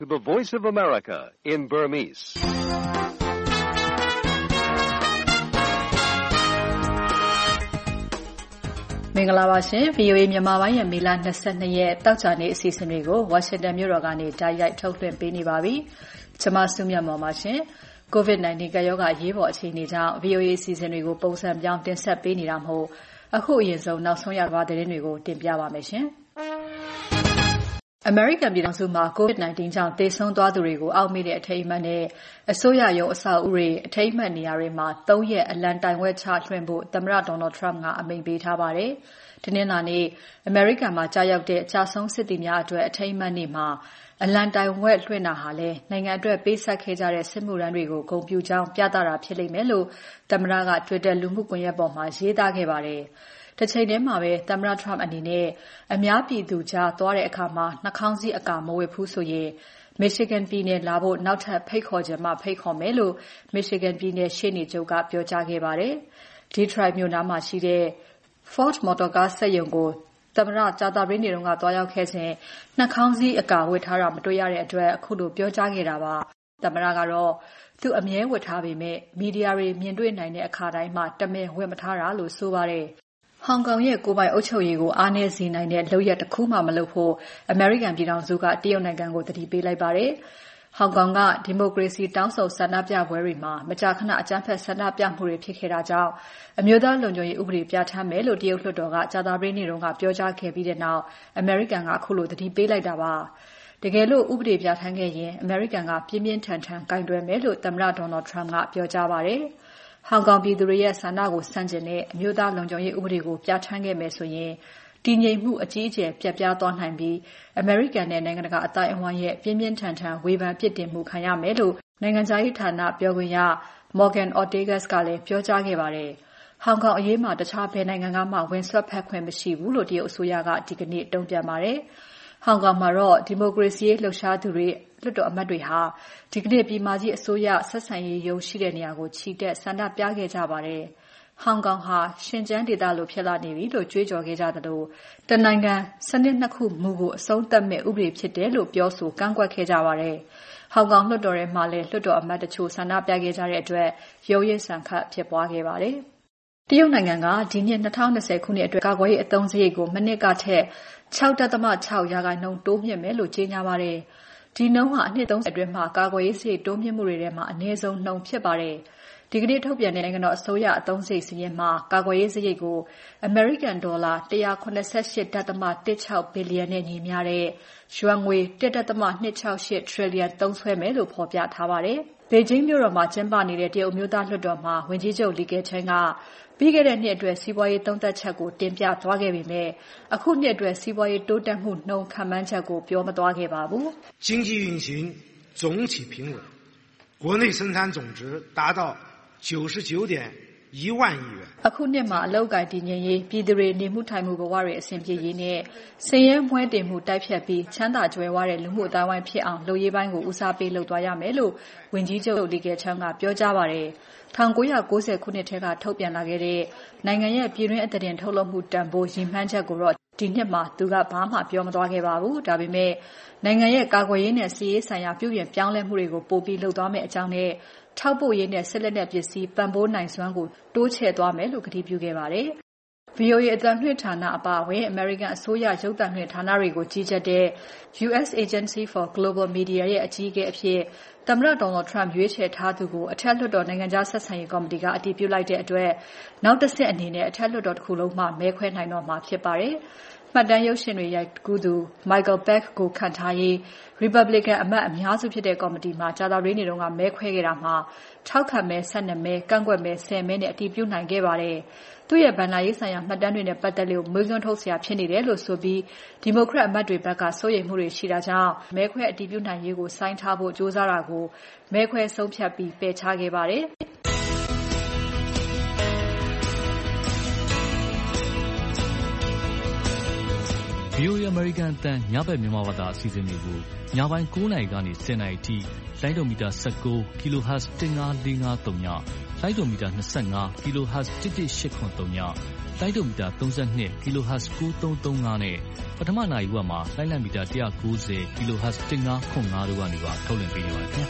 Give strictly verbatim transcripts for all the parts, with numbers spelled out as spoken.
to the Voice of America in Burmese. ။မင်္ဂလာပါရှင် V O A မြန်မာပိုင်းရဲ့မေလ၂၂ရက်တောက်ကြနေ့အစီအစဉ်တွေကို Washington မြို့တော်ကနေတိုက်ရိုက်ထုတ်လွှင့်ပေးနေပါပြီ။ကျွန်မစုမြတ်မော်ပါရှင်။ COVID nineteen ကပ်ရောဂါအရေးပေါ်အခြေအနေကြောင့် V O A အစီအစဉ်တွေကိုပုံစံပြောင်းတင်ဆက်ပေးနေတာမို့အခုအရင်ဆုံးနောက်ဆုံးရသွားတဲ့သတင်းတွေကိုတင်ပြပါမယ်ရှင်။ American ပြည်ထောင်စုမှာ COVID nineteen ကြောင့်သေဆုံးသွားသူတွေကိုအောက်မေ့တဲ့အထိမ်းအမှတ်နဲ့အစိုးရရုံးအဆောက်အဦတွေအထိမ်းအမှတ်နေရာတွေမှာသုံးရက်အလံတိုင်ဝက်ချလွှင့်ဖို့သမ္မတ Donald Trump ကအမိန့်ပေးထားပါတယ်။တနင်္လာနေ့ American မှာကြာရောက်တဲ့ကြာဆုံးစစ်သည်များအတွက်အထိမ်းအမှတ်နေ့မှာအလံတိုင်ဝက်လွှင့်တာဟာလည်းနိုင်ငံအတွက်ပေးဆက်ခဲ့ကြတဲ့စစ်မှုထမ်းတွေကိုဂုဏ်ပြုကြောင်းပြသတာဖြစ်လိမ့်မယ်လို့သမ္မတက Twitter လူမှုကွန်ရက်ပေါ်မှာရေးသားခဲ့ပါတယ်။တစ်ချိန်တည်းမှာပဲသမ္မတ Trump အနေနဲ့အများပြည်သူကြားသွားတဲ့အခါမှာနှာခေါင်းစည်းအကာမဝတ်ဘူးဆိုရင် Michigan ပြည်နယ်လာဖို့နောက်ထပ်ဖိတ်ခေါ်ချင်မှဖိတ်ခေါ်မယ်လို့ Michigan ပြည်နယ်ရှေ့နေချုပ်ကပြောကြားခဲ့ပါတယ်။ Detroit မြို့နားမှာရှိတဲ့ Ford Motor Car စက်ရုံကိုသမ္မတကြာသပတေးနေ့ကသွားရောက်ခဲ့စဉ်နှာခေါင်းစည်းအကာဝတ်ထားတာမတွေ့ရတဲ့အတွက်အခုလိုပြောကြားခဲ့တာပါ။သမ္မတကတော့သူအမြဲဝတ်ထားပေမဲ့မီဒီယာတွေမြင်တွေ့နိုင်တဲ့အခါတိုင်းမှာတမင်ဝတ်မထားတာလို့ဆိုပါတယ်။ဟောင်ကောင်ရဲ့ကိုယ်ပိုင်အုပ်ချုပ်ရေးကိုအားနည်းစေနိုင်တဲ့လုပ်ရပ်တစ်ခုမှမလုပ်ဖို့အမေရိကန်ပြည်ထောင်စုကတရုတ်နိုင်ငံကိုသတိပေးလိုက်ပါတယ်။ဟောင်ကောင်ကဒီမိုကရေစီတောင်းဆိုဆန္ဒပြပွဲတွေမှာမကြာခဏအကြမ်းဖက်ဆန္ဒပြမှုတွေဖြစ်ခဲ့တာကြောင့်အမျိုးသားလုံခြုံရေးဥပဒေပြဋ္ဌာန်းမယ်လို့တရုတ်လွှတ်တော်ကကြာသပတေးနေ့ကပြောကြားခဲ့ပြီးတဲ့နောက်အမေရိကန်ကအခုလိုသတိပေးလိုက်တာပါ။တကယ်လို့ဥပဒေပြဋ္ဌာန်းခဲ့ရင်အမေရိကန်ကပြင်းပြင်းထန်ထန်ကင်တွယ်မယ်လို့သမ္မတ Donald Trump ကပြောကြားပါတယ်။ဟောင်ကောင်ပြည်သူတွေရဲ့ဆန္ဒကိုဆန့်ကျင်တဲ့အမျိုးသားလုံခြုံရေးဥပဒေကိုပြဋ္ဌာန်းခဲ့မယ်ဆိုရင်တည်ငြိမ်မှုအကြီးအကျယ်ပြတ်ပြားသွားနိုင်ပြီးအမေရိကန်နဲ့နိုင်ငံတကာအသိုင်းအဝိုင်းရဲ့ပြင်းပြင်းထန်ထန်ဝေဖန်ပြစ်တင်မှုခံရမယ်လို့နိုင်ငံခြားရေးဌာနပြောခွင့်ရ Morgan Ortagus ကလည်းပြောကြားခဲ့ပါတယ်။ဟောင်ကောင်အရေးမှာတခြားဘယ်နိုင်ငံကမှဝင်စွက်ဖက်ခွင့်မရှိဘူးလို့တရုတ်အစိုးရကဒီကနေ့တုံ့ပြန်ပါတယ်။ဟောင်ကောင်မှာတော့ဒီမိုကရေစီရေးလှုပ်ရှားသူတွေလွှတ်တော်အမတ်တွေဟာဒီကနေ့ပြည်မကြီးအစိုးရဆက်ဆံရေးရုံးရှိတဲ့နေရာကိုချီတက်ဆန္ဒပြခဲ့ကြပါတယ်။ဟောင်ကောင်ဟာရှင်ကျန်းဒေသလိုဖြစ်လာနေပြီလို့ကြွေးကြော်ခဲ့ကြသလိုတနိုင်ငံစနစ်နှစ်ခုမူကိုအဆုံးသတ်မဲ့ဥပဒေဖြစ်တယ်လို့ပြောဆိုကန့်ကွက်ခဲ့ကြပါတယ်။ဟောင်ကောင်လွှတ်တော်ထဲမှာလည်းလွှတ်တော်အမတ်တချို့ဆန္ဒပြခဲ့ကြတဲ့အတွက်ရုန်းရင်းဆန်ခတ်ဖြစ်ပွားခဲ့ပါတယ်။တရုတ်နိုင်ငံကဒီနှစ်၂၀၂၀ခုနှစ်အတွက်ကာကွယ်ရေးအသုံးစရိတ်ကိုမနှစ်ကထက်၆.၆ ရာခိုင်နှုန်းတိုးမြှင့်မယ်လို့ကြေညာပါတယ်။ဒီနှုန်းဟာအနှစ်၃၀အတွင်းမှာကာကွယ်ရေးစရိတ်တိုးမြှင့်မှုတွေထဲမှာအနည်းဆုံးနှုန်းဖြစ်ပါတယ်။ဒီကနေ့ထုတ်ပြန်တဲ့နိုင်ငံတော်အစိုးရအသုံးစရိတ်စာရင်းမှာကာကွယ်ရေးစရိတ်ကိုအမေရိကန်ဒေါ်လာ၁၇၈.၁၆ ဘီလီယံနဲ့ညီမျှတဲ့ယွမ်ငွေ၁.၂၆၈ ထရီလီယံသုံးစွဲမယ်လို့ဖော်ပြထားပါတယ်။ဘေဂျင်းမြို့တော်မှာကျင်းပနေတဲ့တရုတ်အမျိုးသားလွှတ်တော်မှာဝန်ကြီးချုပ်လီကဲချန်းကပြီးခဲ့တဲ့နှစ်အတွက်စီးပွားရေးသုံးသပ်ချက်ကိုတင်ပြသွားခဲ့ပေမဲ့အခုနှစ်အတွက်စီးပွားရေးတိုးတက်မှုနှုန်းခန့်မှန်းချက်ကိုပြောမသွားခဲ့ပါဘူး။经济运行总体平稳，国内生产总值达到九十九点一万亿元。 အခုနှစ်မှာအလုပ်အကိုင်တည်ငြိမ်ရေးပြည်သူတွေနေမှုထိုင်မှုဘဝတွေအဆင်ပြေရေးနဲ့ဆင်းရဲမွဲတေမှုတိုက်ဖြတ်ပြီးချမ်းသာကြွယ်ဝတဲ့လူမှုအတိုင်းဝိုင်းဖြစ်အောင်လုပ်ရေးပိုင်းကိုဦးစားပေးလုပ်သွားရမယ်လို့ဝန်ကြီးချုပ်လီကဲချန်းကပြောကြားပါတယ်။၁၉၉၀ခုနှစ်ထဲကထုတ်ပြန်လာခဲ့တဲ့နိုင်ငံရဲ့ပြည်တွင်းအသားတင်ထုတ်လုပ်မှုတန်ဖိုးရည်မှန်းချက်ကိုတော့ဒီနှစ်မှာသူကဘာမှပြောမသွားခဲ့ပါဘူး။ဒါပေမဲ့နိုင်ငံရဲ့ကာကွယ်ရေးနဲ့စီးရေးဆိုင်ရာပြုပြင်ပြောင်းလဲမှုတွေကိုပိုပြီးလုပ်သွားမယ့်အကြောင်းနဲ့ထောက်ပို့ရေးနဲ့ဆက်လက်တဲ့ပစ္စည်းပံ့ပိုးနိုင်စွမ်းကိုတိုးချဲ့သွားမယ်လို့ကတိပြုခဲ့ပါတယ်။ V O A အသံလွှင့်ဌာနအပါအဝင်အမေရိကန်အစိုးရရုပ်သံလွှင့်ဌာနတွေကိုကြီးကြပ်တဲ့ U S Agency for Global Media ရဲ့အကြီးအကဲအဖြစ်သမ္မတ Donald Trump ရွေးချယ်ထားသူကိုအထက်လွှတ်တော်နိုင်ငံခြားဆက်ဆံရေးကော်မတီကအတည်ပြုလိုက်တဲ့အတွက်နောက်တစ်ဆင့်အနေနဲ့အထက်လွှတ်တော်တစ်ခုလုံးမှာမဲခွဲနိုင်တော့မှာဖြစ်ပါတယ်။မှတ်တမ်းရုပ်ရှင်တွေရိုက်ကူးသူ Michael Beck ကိုခန့်ထားရေး Republican အမတ်အများစုဖြစ်တဲ့ကော်မတီမှာကြာသပတေးနေ့ကမဲခွဲခဲ့တာမှာထောက်ခံမဲ၁၂မဲကန့်ကွက်မဲ၁၀မဲနဲ့အတည်ပြုနိုင်ခဲ့ပါတယ်။သူ့ရဲ့ဘဏ္ဍာရေးဆိုင်ရာမှတ်တမ်းတွေနဲ့ပတ်သက်လို့မေးခွန်းထုတ်စရာဖြစ်နေတယ်လို့ဆိုပြီးဒီမိုကရက်အမတ်တွေဘက်ကစိုးရိမ်မှုတွေရှိတာကြောင့်မဲခွဲအတည်ပြုနိုင်ရေးကိုဆိုင်းထားဖို့ကြိုးစားတာကိုမဲခွဲဆုံးဖြတ်ပြီးပယ်ချခဲ့ပါတယ်။ V ဗီအိုအေ American အသံညဘက်မြန်မာဘာသာအစီအစဉ်တွေကိုညပိုင်း၉နာရီကနေ၁၀နာရီအထိလိုင်းဒိုမီတာ၁၉ kilohertz တစ်ငါးလေးငါးသုံးညလိုင်းဒိုမီတာ၂၅ kilohertz တစ်တစ်ရှစ်ခွန်သုံးညလိုင်းဒိုမီတာ၃၂ kilohertz ၉သုံးသုံးငါနဲ့ပထမနာရီဝက်မှာလိုင်းလံမီတာ၁၉၀ kilohertz တစ်ငါးခွန်ငါတို့ကနေပါထုတ်လွှင့်ပေးနေပါတယ်ခင်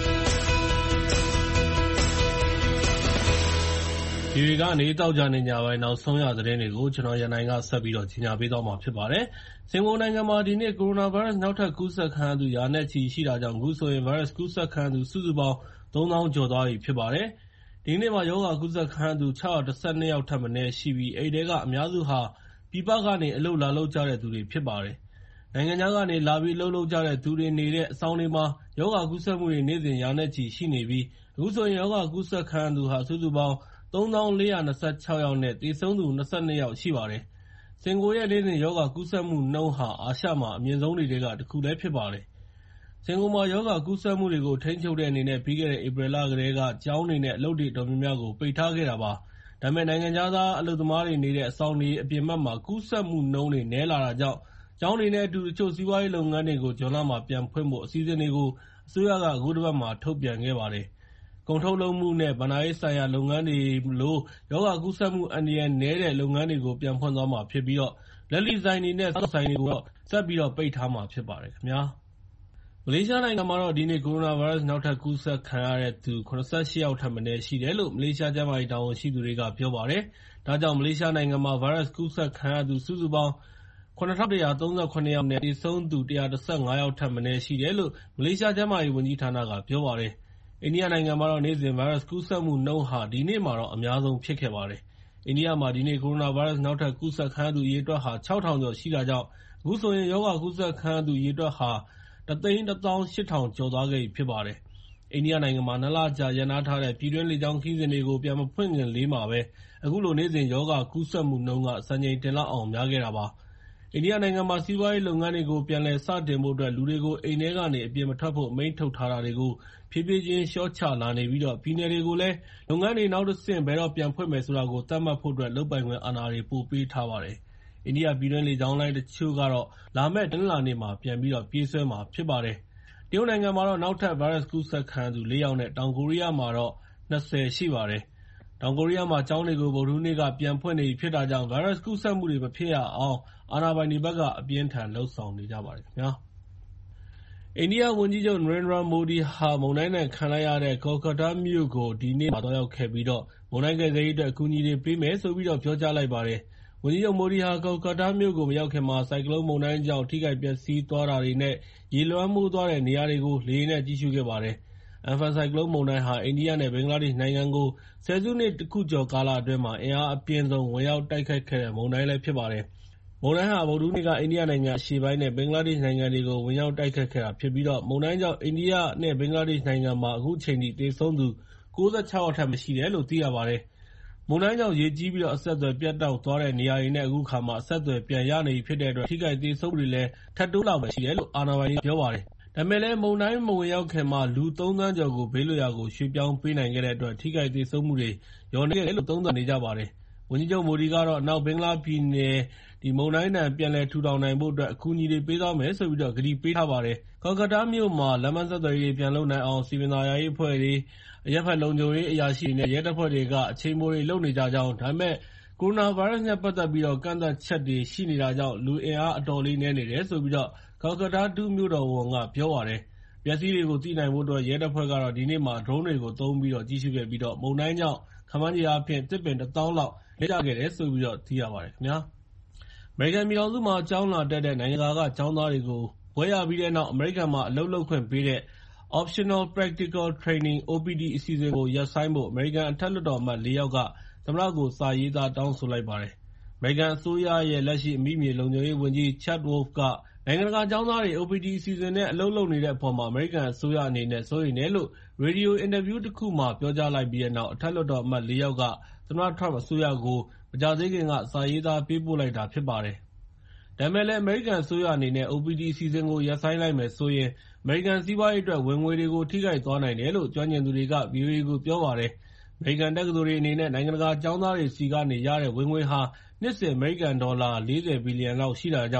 ဗျာဒီကနေတောက်ကြနေညပိုင်းနောက်ဆုံးရသတင်းတွေကိုကျွန်တော်ရန်နိုင်ကဆက်ပြီးတော့ကြီးညာပေးသွားမှာဖြစ်ပါတယ်။စင်ကာပူနိုင်ငံမှာဒီနေ့ကိုရိုနာဗိုင်းရပ်စ်နောက်ထပ်ကူးစက်ခံရသူရာနဲ့ချီရှိတာကြောင့်အခုဆိုရင်ဗိုင်းရပ်စ်ကူးစက်ခံရသူစုစုပေါင်းသုံးသောင်းကျော်သွားပြီဖြစ်ပါတယ်။ဒီနေ့မှာရောဂါကူးစက်ခံရသူ၆၁၂ယောက်ထပ်မံရှိပြီးအဲဒီထဲကအများစုဟာပြည်ပကနေအလုပ်လာလုပ်ကြတဲ့သူတွေဖြစ်ပါတယ်။နိုင်ငံခြားကနေလာပြီးအလုပ်လုပ်ကြတဲ့သူတွေနေတဲ့အဆောင်တွေမှာရောဂါကူးစက်မှုတွေနေ့စဉ်ရာနဲ့ချီရှိနေပြီးအခုဆိုရင်ရောဂါကူးစက်ခံရသူဟာစုစုပေါင်းသုံးသောင်းလေးရာ၂၆ယောက်နဲ့သေဆုံးသူ၂၂ယောက်ရှိပါတယ်။စင်ကာပူရဲ့နေ့စဉ်ရောဂါကူးစက်မှုနှုန်းဟာအာရှမှာအမြင့်ဆုံးတွေထဲကတစ်ခုလည်းဖြစ်ပါတယ်။စင်ကာပူမှာရောဂါကူးစက်မှုတွေကိုထိန်းချုပ်တဲ့အနေနဲ့ပြီးခဲ့တဲ့ဧပြီလကတည်းကကျောင်းတွေနဲ့အလုပ်တွေတော်များများကိုပိတ်ထားခဲ့တာပါ။ဒါပေမဲ့နိုင်ငံခြားသားအလုပ်သမားတွေနေတဲ့အဆောင်တွေအပြင်ဘက်မှာကူးစက်မှုနှုန်းတွေနည်းလာတာကြောင့်ကျောင်းတွေနဲ့အတူတချို့စီးပွားရေးလုပ်ငန်းတွေကိုဇွန်လမှာပြန်ဖွင့်ဖို့အစီအစဉ်တွေကိုအစိုးရကအခုတစ်ပတ်မှာထုတ်ပြန်ခဲ့ပါတယ်။ကုန်ထုတ်လုပ်မှုနဲ့ဘဏ္ဍာရေးဆိုင်ရာလုပ်ငန်းတွေလိုရောဂါကူးစက်မှုအန္တရာယ်နည်းတဲ့လုပ်ငန်းတွေကိုပြန်ဖွင့်သွားမှာဖြစ်ပြီးတော့လက်လီဆိုင်တွေနဲ့စားသောက်ဆိုင်တွေကိုတော့ဆက်ပြီးတော့ပိတ်ထားမှာဖြစ်ပါတယ်ခင်ဗျာ။မလေးရှားနိုင်ငံမှာတော့ဒီနေ့ကိုရိုနာဗိုင်းရပ်စ်နောက်ထပ်ကူးစက်ခံရတဲ့သူ၇၈ယောက်ထပ်မံရှိတယ်လို့မလေးရှားကျန်းမာရေးတာဝန်ရှိသူတွေကပြောပါတယ်။ဒါကြောင့်မလေးရှားနိုင်ငံမှာဗိုင်းရပ်စ်ကူးစက်ခံရသူစုစုပေါင်း၇၁၃၇ယောက်နဲ့သေဆုံးသူ၁၁၅ယောက်ထပ်မံရှိတယ်လို့မလေးရှားကျန်းမာရေးဝန်ကြီးဌာနကပြောပါတယ်။အိန္ဒိယနိုင်ငံမှာတော့နေ့စဉ်ဗိုင်းရပ်စ်ကူးစက်မှုနှုန်းဟာဒီနေ့မှာတော့အများဆုံးဖြစ်ခဲ့ပါတယ်။အိန္ဒိယမှာဒီနေ့ကိုရိုနာဗိုင်းရပ်စ်နောက်ထပ်ကူးစက်ခံရသူအရေအတွက်ဟာ၆ထောင်ကျော်ရှိတာကြောင့်အခုဆိုရင်ရောဂါကူးစက်ခံရသူအရေအတွက်ဟာတစ်သိန်းတစ်သောင်းရှစ်ထောင်ကျော်သွားခဲ့ပြီဖြစ်ပါတယ်။အိန္ဒိယနိုင်ငံမှာနှစ်လကြာရပ်နားထားတဲ့ပြည်တွင်းလေကြောင်းခရီးစဉ်တွေကိုပြန်မဖွင့်ခင်လေးမှာပဲအခုလိုနေ့စဉ်ရောဂါကူးစက်မှုနှုန်းကစံချိန်တင်လောက်အောင်များခဲ့တာပါ။အိန္ဒိယနိုင်ငံမှာစီးပွားရေးလုပ်ငန်းတွေကိုပြန်လည်စတင်ဖို့အတွက်လူတွေကိုအိမ်ထဲကနေအပြင်မထွက်ဖို့အမိန့်ထုတ်ထားတာတွေကိုဖြည်းဖြည်းချင်းလျှော့ချလာနေပြီးတော့ပြည်နယ်တွေကိုလည်းလုပ်ငန်းတွေနောက်တစ်ဆင့်ဘယ်တော့ပြန်ဖွင့်မယ်ဆိုတာကိုသတ်မှတ်ဖို့အတွက်လုပ်ပိုင်ခွင့်အာဏာတွေပို့ပေးထားပါတယ်။အိန္ဒိယပြည်တွင်းလေကြောင်းလိုင်းတချို့ကတော့လာမယ့်တနင်္လာနေ့မှာပြန်ပြီးတော့ပြေးဆွဲမှာဖြစ်ပါတယ်။တရုတ်နိုင်ငံမှာတော့နောက်ထပ်ဗိုင်းရပ်စ်ကူးစက်ခံရသူလေးယောက်နဲ့တောင်ကိုရီးယားမှာတော့၂၀ရှိပါတယ်။တောင်ကိုရီးယားမှာကျောင်းတွေကိုဗုဒ္ဓဟူးနေ့ကပြန်ဖွင့်နေပြီဖြစ်တာကြောင့်ဗိုင်းရပ်စ်ကူးစက်မှုတွေမဖြစ်ရအောင်အာဏာပိုင်တွေဘက်ကအပြင်းအထန်လုပ်ဆောင်နေကြပါတယ်ခင်ဗျာ။အိန္ဒိယဝန်ကြီးချုပ် Narendra Modi ဟာမုန်တိုင်းဒဏ်ခံလိုက်ရတဲ့ Kolkata မြို့ကိုဒီနေ့မှာသွားရောက်ခဲ့ပြီးတော့မုန်တိုင်းကယ်ဆယ်ရေးအတွက်အကူအညီတွေပေးမယ်ဆိုပြီးတော့ပြောကြားလိုက်ပါတယ်။ဝန်ကြီးချုပ် Modi ဟာ Kolkata မြို့ကိုမရောက်ခင်မှာဆိုင်ကလုန်းမုန်တိုင်းကြောင့်ထိခိုက်ပျက်စီးသွားတာတွေနဲ့ရေလွှမ်းမိုးသွားတဲ့နေရာတွေကိုလေယာဉ်နဲ့ကြည့်ရှုခဲ့ပါတယ်။ အမ်ဖန်ဆိုင်ကလုန်းမုန်တိုင်းဟာအိန္ဒိယနဲ့ဘင်္ဂလားဒေ့ရှ်နိုင်ငံကိုဆယ်စုနှစ်တစ်ခုကျော်ကာလအတွင်းမှာအင်အားအပြင်းဆုံးဝင်ရောက်တိုက်ခတ်ခဲ့တဲ့မုန်တိုင်းလည်းဖြစ်ပါတယ်။မုန်တိုင်းဟာဗုဒ္ဓဟူးနေ့ကအိန္ဒိယနိုင်ငံအရှေ့ပိုင်းနဲ့ဘင်္ဂလားဒေ့ရှ်နိုင်ငံတွေကိုဝင်ရောက်တိုက်ခတ်ခဲ့တာဖြစ်ပြီးတော့မုန်တိုင်းကြောင့်အိန္ဒိယနဲ့ဘင်္ဂလားဒေ့ရှ်နိုင်ငံမှာအခုချိန်ထိသေဆုံးသူ၉၆ယောက်ထက်မရှိတယ်လို့သိရပါတယ်။မုန်တိုင်းကြောင့်ရေကြီးပြီးတော့အဆက်အသွယ်ပြတ်တောက်သွားတဲ့နေရာတွေနဲ့အခုခါမှာအဆက်အသွယ်ပြန်ရနေပြီဖြစ်တဲ့အတွက်ထိခိုက်သေဆုံးမှုတွေလည်းထပ်တိုးလာမယ်ရှိတယ်လို့အာဏာပိုင်တွေပြောပါတယ်။ဒါပေမဲ့လည်းမုန်တိုင်းမဝင်ရောက်ခင်မှာလူသုံးသန်းကျော်ကိုဘေးလွတ်ရာကိုရွှေ့ပြောင်းပေးနိုင်ခဲ့တဲ့အတွက်ထိခိုက်သေဆုံးမှုတွေလျော့နည်းခဲ့တယ်လို့သုံးသပ်နေကြပါတယ်။ဝန်ကြီးချုပ်မိုဒီကတော့နောက်ဘင်္ဂလားပြည်နယ်ဒီမုန်တိုင်းဒဏ်ပြန်လည်ထူထောင်နိုင်ဖို့အတွက်အကူအညီတွေပေးသွားမယ်ဆိုပြီးတော့ကတိပေးထားပါတယ်။ Kolkata မြို့မှာလမ်းပန်းဆက်သွယ်ရေးတွေပြန်လုပ်နိုင်အောင်စည်ပင်သာယာရေးအဖွဲ့တွေအရပ်ဘက်လုံခြုံရေးအရာရှိတွေနဲ့ရဲတပ်ဖွဲ့တွေကအချိန်ပိုတွေလုပ်နေကြကြောင်းဒါပေမဲ့ကိုရိုနာဗိုင်းရပ်စ်နဲ့ပတ်သက်ပြီးတော့ကန့်သတ်ချက်တွေရှိနေတာကြောင့်လူအင်အားအတော်လေးနည်းနေတယ်ဆိုပြီးတော့ Kolkata ဒုမြို့တော်ဝန်ကပြောပါတယ်။ပျက်စီးတွေကိုသိနိုင်ဖို့အတွက်ရဲတပ်ဖွဲ့ကတော့ဒီနေ့မှာ drone တွေကိုသုံးပြီးတော့ကြည့်ရှုခဲ့ပြီးတော့မုန်တိုင်းကြောင့်ခန့်မှန်းခြေအားဖြင့်တစ်ပင်တစ်သောင်းလောက်လဲကျခဲ့တယ်ဆိုပြီးတော့သိရပါတယ်ခင်ဗျာ။အမေရိကန်ပြည်ထောင်စုမှာကျောင်းလာတက်တဲ့နိုင်ငံတကာကကျောင်းသားတွေကိုဘွဲ့ရပြီးတဲ့နောက်အမေရိကန်မှာအလုပ်လုပ်ခွင့်ပေးတဲ့ Optional Practical Training အို ပီ တီ အစီအစဉ်ကိုရပ်ဆိုင်းဖို့အမေရိကန်အထက်လွှတ်တော်အမတ်လေးယောက်ကသမ္မတကိုစာရေးသားတောင်းဆိုလိုက်ပါတယ်။အမေရိကန်အစိုးရရဲ့လက်ရှိအမိမြေလုံခြုံရေးဝန်ကြီး Chad Wolf ကနိုင်ငံတကာကျောင်းသားတွေ အို ပီ တီ အစီအစဉ်နဲ့အလုပ်လုပ်နေတဲ့အပေါ်မှာအမေရိကန်အစိုးရအနေနဲ့စိုးရိမ်တယ်လို့ရေဒီယိုအင်တာဗျူးတစ်ခုမှာပြောကြားလိုက်ပြီးတဲ့နောက်အထက်လွှတ်တော်အမတ်လေးယောက်ကသမ္မတ Trump အစိုးရကိုမကြာသေးခင်ကစာရေးသားပေးပို့လိုက်တာဖြစ်ပါတယ်။ဒါပေမဲ့လည်းအမေရိကန်အစိုးရအနေနဲ့ အို ပီ တီ အစီအစဉ်ကိုရပ်ဆိုင်းလိုက်မယ်ဆိုရင်အမေရိကန်စီးပွားရေးအတွက်ဝင်ငွေတွေကိုထိခိုက်သွားနိုင်တယ်လို့ကျွမ်းကျင်သူတွေက ဗီအိုအေကိုပြောပါတယ်။အမေရိကန်တက္ကသိုလ်တွေအနေနဲ့နိုင်ငံတကာကျောင်းသားတွေဆီကနေရတဲ့ဝင်ငွေဟာနှစ်စဉ်အမေရိကန်ဒေါ်လာ၄၀ဘီလီယံလောက်ရှိတာကြောင့်ဒီ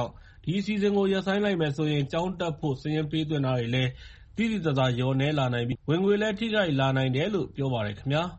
ဒီအစီအစဉ်ကိုရပ်ဆိုင်းလိုက်မယ်ဆိုရင်ကျောင်းတက်ဖို့စာရင်းပေးသွင်းတာတွေလည်းသိသိသာသာလျော့နည်းလာနိုင်ပြီးဝင်ငွေလည်းထိခိုက်လာနိုင်တယ်လို့ပြောပါတယ်ခင်ဗျာ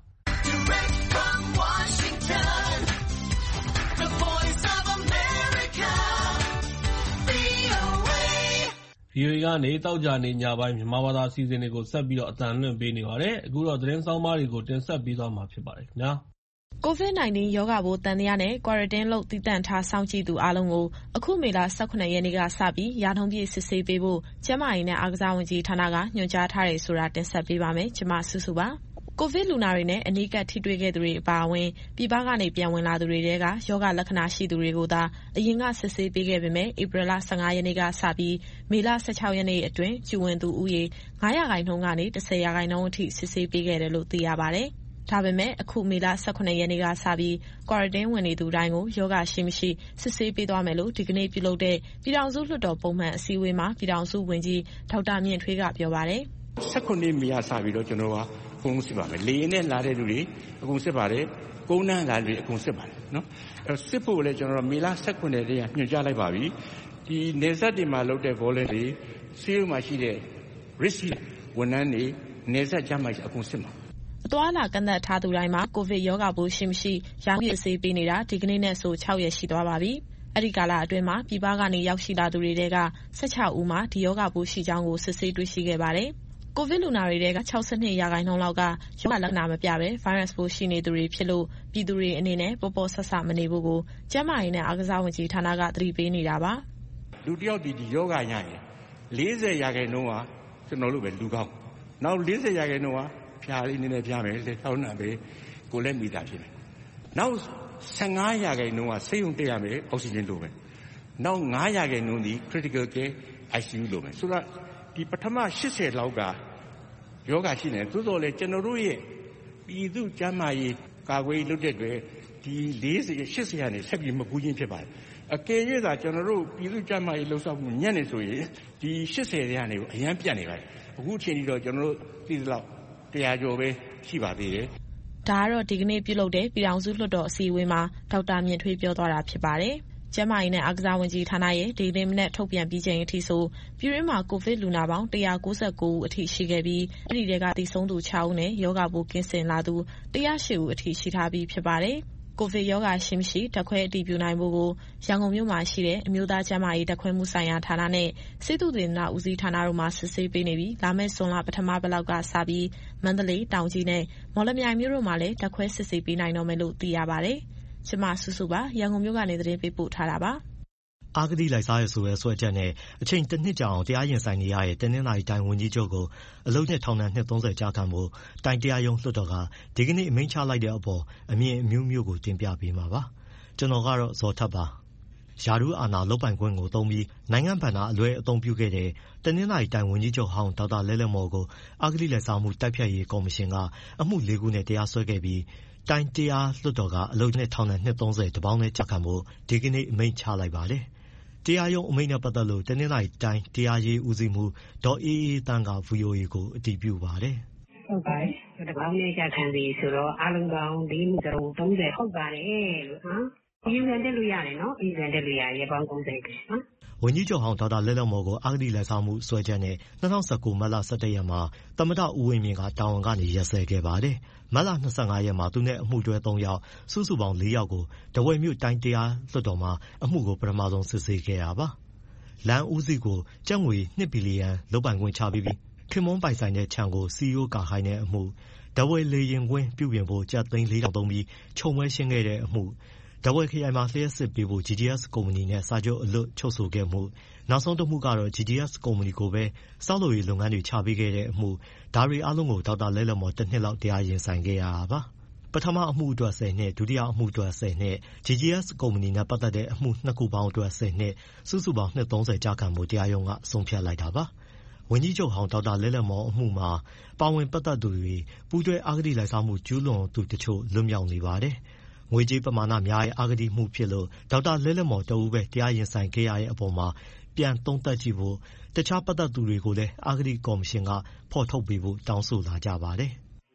ဗီအိုအေကနေသောကြာနေ့ညပိုင်းမြန်မာဘာသာအစီအစဉ်တွေကိုဆက်ပြီးတော့အသံလွှင့်ပေးနေပါတယ်။အခုတော့သတင်းဆောင်မတွေကိုတင်ဆက်ပေးသွားမှာဖြစ်ပါတယ်ခင်ဗျာ။ကိုဗစ်-19 ရောဂါပိုးသံသယနဲ့ Quarantine လုပ်တည်တံ့ထားစောင့်ကြည့်သူအားလုံးကိုအခုမေလ၁၇ရက်နေ့ကစပြီးရာနှုန်းပြည့်စစ်ဆေးပေးဖို့ကျန်းမာရေးနဲ့အားကစားဝန်ကြီးဌာနကညွှန်ကြားထားတယ်ဆိုတာတင်ဆက်ပေးပါမယ်။ကျွန်မစုစုပါ။ကိုဗစ်လူနာတွေနဲ့အနီးကပ်ထိတွေ့ခဲ့သူတွေအပါအဝင်ပြည်ပကနေပြန်ဝင်လာသူတွေတဲကရောဂါလက္ခဏာရှိသူတွေကိုသာအရင်ကစစ်ဆေးပေးခဲ့ပေမဲ့ဧပြီလ၁၅ရက်နေ့ကစပြီးမေလ၁၆ရက်နေ့အတွင်းကျူဝင်သူဦးရေ၅ရာခိုင်နှုန်းကနေ၁၀ရာခိုင်နှုန်းအထိစစ်ဆေးပေးခဲ့တယ်လို့သိရပါတယ်။ဒါပေမဲ့အခုမေလ၁၇ရက်နေ့ကစပြီး Quarantine ဝင်နေသူတိုင်းကိုယောဂရှိမရှိစစ်ဆေးပေးသွားမယ်လို့ဒီကနေ့ပြုလုပ်တဲ့ပြည်ထောင်စုလွှတ်တော်ပုံမှန်အစည်းအဝေးမှာပြည်ထောင်စုဝန်ကြီးဒေါက်တာမြင့်ထွေးကပြောပါတယ်။၁၇ရက်မေလစပြီးတော့ကျွန်တော်ကအကုန်စစ်ပါမယ်။လေရင်နဲ့လာတဲ့လူတွေအကုန်စစ်ပါတယ်။ကုန်းနှန်းလာလူတွေအကုန်စစ်ပါတယ်နော်။အဲစစ်ဖို့လည်းကျွန်တော်မေလ၁၇ရက်တည်းကညွှန်ကြားလိုက်ပါပြီ။ဒီနေဆက်တွေမှာလုပ်တဲ့ volunteer တွေဆေးရုံမှာရှိတဲ့ risk ဝန်ထမ်းတွေနေဆက်ကြမှာအကုန်စစ်မှာအသွားလာကန့်သတ်ထားသူတိုင်းမှာကိုဗစ်ရောဂါပိုးရှိမရှိရောင်းပြဆေးပေးနေတာဒီကနေ့နဲ့ဆို၆ရက်ရှိသွားပါပြီ။အဲ့ဒီကာလအတွင်းမှာပြည်ပကနေရောက်ရှိလာသူတွေတဲက၁၆ဦးမှာဒီရောဂါပိုးရှိကြောင်းကိုစစ်ဆေးတွေ့ရှိခဲ့ပါတယ်။ကိုဗစ်လူနာတွေတဲက၆၂ရာခိုင်နှုန်းလောက်ကရောဂါလက္ခဏာမပြဘဲဗိုင်းရပ်စ်ပိုးရှိနေသူတွေဖြစ်လို့ပြည်သူတွေအနေနဲ့ပေါ်ပေါ်ဆဆမနေဖို့ကိုကျန်းမာရေးနဲ့အားကစားဝန်ကြီးဌာနကသတိပေးနေတာပါ။လူတယောက်ဒီဒီရောဂါရရင်၄၀ရာခိုင်နှုန်းကကျွန်တော်တို့ပဲလူကောင်းနောက်၄၀ရာခိုင်နှုန်းကဖြာလေးနည်းနည်းဖြာမယ်လေထောင်းနှံပဲကိုလည်းမိတာဖြစ်မယ်နောက်၁၅ရာခိုင်နှုန်းကစိတ်ုံတက်ရမယ်အောက်ဆီဂျင်လိုပဲနောက်၅ရာခိုင်နှုန်းဒီ critical care I C U လိုပဲဆိုတော့ဒီပထမ၈၀လောက်ကယောဂရှိနေသို့တော်လည်းကျွန်တော်တို့ရဲ့ပြည်သူ့ကျန်းမာရေးကာကွယ်ရေးလုပ်တဲ့တွေဒီ၄၀ ၈၀ကနေဆက်ပြီးမကူးချင်းဖြစ်ပါတယ်အကယ်၍သာကျွန်တော်တို့ပြည်သူ့ကျန်းမာရေးလှုပ်ရှားမှုညံ့နေဆိုရင်ဒီ၈၀တွေကနေအရန်ပြတ်နေပါတယ်အခုအချိန်ကြီးတော့ကျွန်တော်တို့သိသလောက်တရားကျော်ပဲရှိပါသေးတယ်။ဒါကတော့ဒီကနေ့ပြုလုပ်တဲ့ပြည်ထောင်စုလွှတ်တော်အစည်းအဝေးမှာဒေါက်တာမြင့်ထွေးပြောသွားတာဖြစ်ပါတယ်။ကျန်းမာရေးနဲ့အားကစားဝန်ကြီးဌာနရဲ့ဒီနေ့မနေ့ထုတ်ပြန်ပြီးချိန်အထိဆိုပြည်တွင်းမှာကိုဗစ်လူနာပေါင်း၁၉၉ဦးအထိရှိခဲ့ပြီးအဲ့ဒီတွေကတည်ဆုံးသူ၆ဦးနဲ့ယောဂပိုးကင်းစင်လာသူ၁၀၈ဦးအထိရှိထားပြီးဖြစ်ပါတယ်။ကိုဗစ်ရောဂါရှိမရှိဓာတ်ခွဲအတည်ပြုနိုင်ဖို့ကိုရန်ကုန်မြို့မှာရှိတဲ့အမျိုးသားကျန်းမာရေးဓာတ်ခွဲမှုဆိုင်ရာဌာနနဲ့စေတုသေနာဦးစီးဌာနတို့မှစစ်ဆေးပေးနေပြီးလာမယ့်ဇွန်လပထမပတ်လောက်ကစပြီးမန္တလေးတောင်ကြီးနဲ့မော်လမြိုင်မြို့တို့မှာလည်းဓာတ်ခွဲစစ်ဆေးပေးနိုင်တော့မယ်လို့သိရပါတယ်။ကျမစုစုပါရန်ကုန်မြို့ကနေသတင်းပေးပို့ထားတာပါ။အာဂတိလိုက်စားရဆိုရဲဆွဲချက်နဲ့အချိန်တစ်နှစ်ကြာအောင်တရားရင်ဆိုင်နေရတဲ့တနင်္လာရီတိုင်းဝန်ကြီးချုပ်ကိုအလုပ်နဲ့ထောင်ဒဏ်နှစ်၃၀ကြာခံဖို့တိုင်းတရားရုံးလွှတ်တော်ကဒီကနေ့အမိန့်ချလိုက်တဲ့အပေါ်အမြင်အမျိုးမျိုးကိုတင်ပြပေးမှာပါ။ကျွန်တော်ကတော့ဇော်ထက်ပါ။ယာရုအာဏာလုတ်ပိုင်ခွင့်ကိုသုံးပြီးနိုင်ငံဘဏ္ဍာအလွဲအသုံးပြုခဲ့တဲ့တနင်္လာရီတိုင်းဝန်ကြီးချုပ်ဟောင်းဒေါက်တာလဲလဲမော်ကိုအာဂတိလိုက်စားမှုတိုက်ဖျက်ရေးကော်မရှင်ကအမှု၄ခုနဲ့တရားစွဲခဲ့ပြီးတိုင်းတရားလွှတ်တော်ကအလုပ်နဲ့ထောင်ဒဏ်နှစ်၃၀တပေါင်းနဲ့ကြာခံဖို့ဒီကနေ့အမိန့်ချလိုက်ပါတယ်။တရားရုံးအမိန့်နဲ့ပတ်သက်လို့တနင်္လာရီတိုင်းတရားရေးဦးစီးမှုဒေါ်အေးအေးတန်းက ဗွီအိုအေကိုအတည်ပြုပါတယ်။ဟုတ်ပါတယ်။တပေါင်းနဲ့ကြာခံစီဆိုတော့အလုံးပေါင်း၄မှုစလုံး၃၀ဟုတ်ပါတယ်လို့နော်။အယူခံတက်လို့ရတယ်နော်။အယူခံတက်လို့ရရေပေါင်း၃၀ပဲနော်။ဝန်ကြီးချုပ်ဟောင်းဒေါက်တာလဲလဲမော်ကိုအာဂတိလိုက်စားမှုစွဲချက်နဲ့၂၀၁၉မတ်လ၁၁ရက်မှာသမ္မတဦးဝင်းမြင့်ကတာဝန်ကနေရပ်စဲခဲ့ပါတယ်။မတ်လ၂၅ရက်မှာသူနဲ့အမှုတွဲ၃ယောက်စုစုပေါင်း၄ယောက်ကိုထားဝယ်မြို့တိုင်းတရားလွှတ်တော်မှာအမှုကိုပထမဆုံးစစ်ဆေးခဲ့တာပါ။လမ်းဦးစီးကိုကျပ်ငွေ၂ဘီလီယံလုပ်ပိုင်ခွင့်ချပြီးပြီးခင်မွန်းပိုင်ဆိုင်တဲ့ခြံကိုစီအိုကာခိုင်းတဲ့အမှုထားဝယ်လေရင်ကွင်းပြုပြင်ဖို့ကျပ်သိန်း၄ထောင်သုံးပြီးခြုံပွဲရှင်းခဲ့တဲ့အမှုထားဝယ်ခရိုင်မှာလျှက်စစ်ပေးဖို့ ဂျီ ဒီ အက်စ် ကုမ္ပဏီနဲ့စာချုပ်အလွတ်ချုပ်ဆိုခဲ့မှုနောက်ဆုံးတစ်မှုကတော့ ဂျီ ဒီ အက်စ် ကုမ္ပဏီကိုပဲစောက်လုပ်ရေးလုပ်ငန်းတွေချပေးခဲ့တဲ့အမှုဒါတွေအားလုံးကိုဒေါက်တာလဲလဲမော်တစ်နှစ်လောက်တရားရင်ဆိုင်ခဲ့ရတာပါပထမအမှုအတွက်၁၀နှစ်ဒုတိယအမှုအတွက်၁၀နှစ် ဂျီ ဒီ အက်စ် ကုမ္ပဏီနဲ့ပတ်သက်တဲ့အမှုနှစ်ခုပေါင်းအတွက်၁၀နှစ်စုစုပေါင်းနှစ်၃၀ကြာခံမှုတရားရုံးကဆုံးဖြတ်လိုက်တာပါဝန်ကြီးချုပ်ဟောင်းဒေါက်တာလဲလဲမော်အမှုမှာပါဝင်ပတ်သက်သူတွေပူးတွဲအဂတိလိုက်စားမှုကျူးလွန်သူတချို့လွတ်မြောက်နေပါတယ်ငွေကြေးပမာဏများရဲ့အဂတိမှုဖြစ်လို့ဒေါက်တာလဲလဲမော်တဦးပဲတရားရင်ဆိုင်ခဲ့ရတဲ့အပေါ်မှာပြန်သုံးသပ်ကြည့်ဖို့တခြားပတ်သက်သူတွေကိုလည်းအဂတိကော်မရှင်ကဖော်ထုတ်ပေးဖို့တောင်းဆိုလာကြပါတယ်။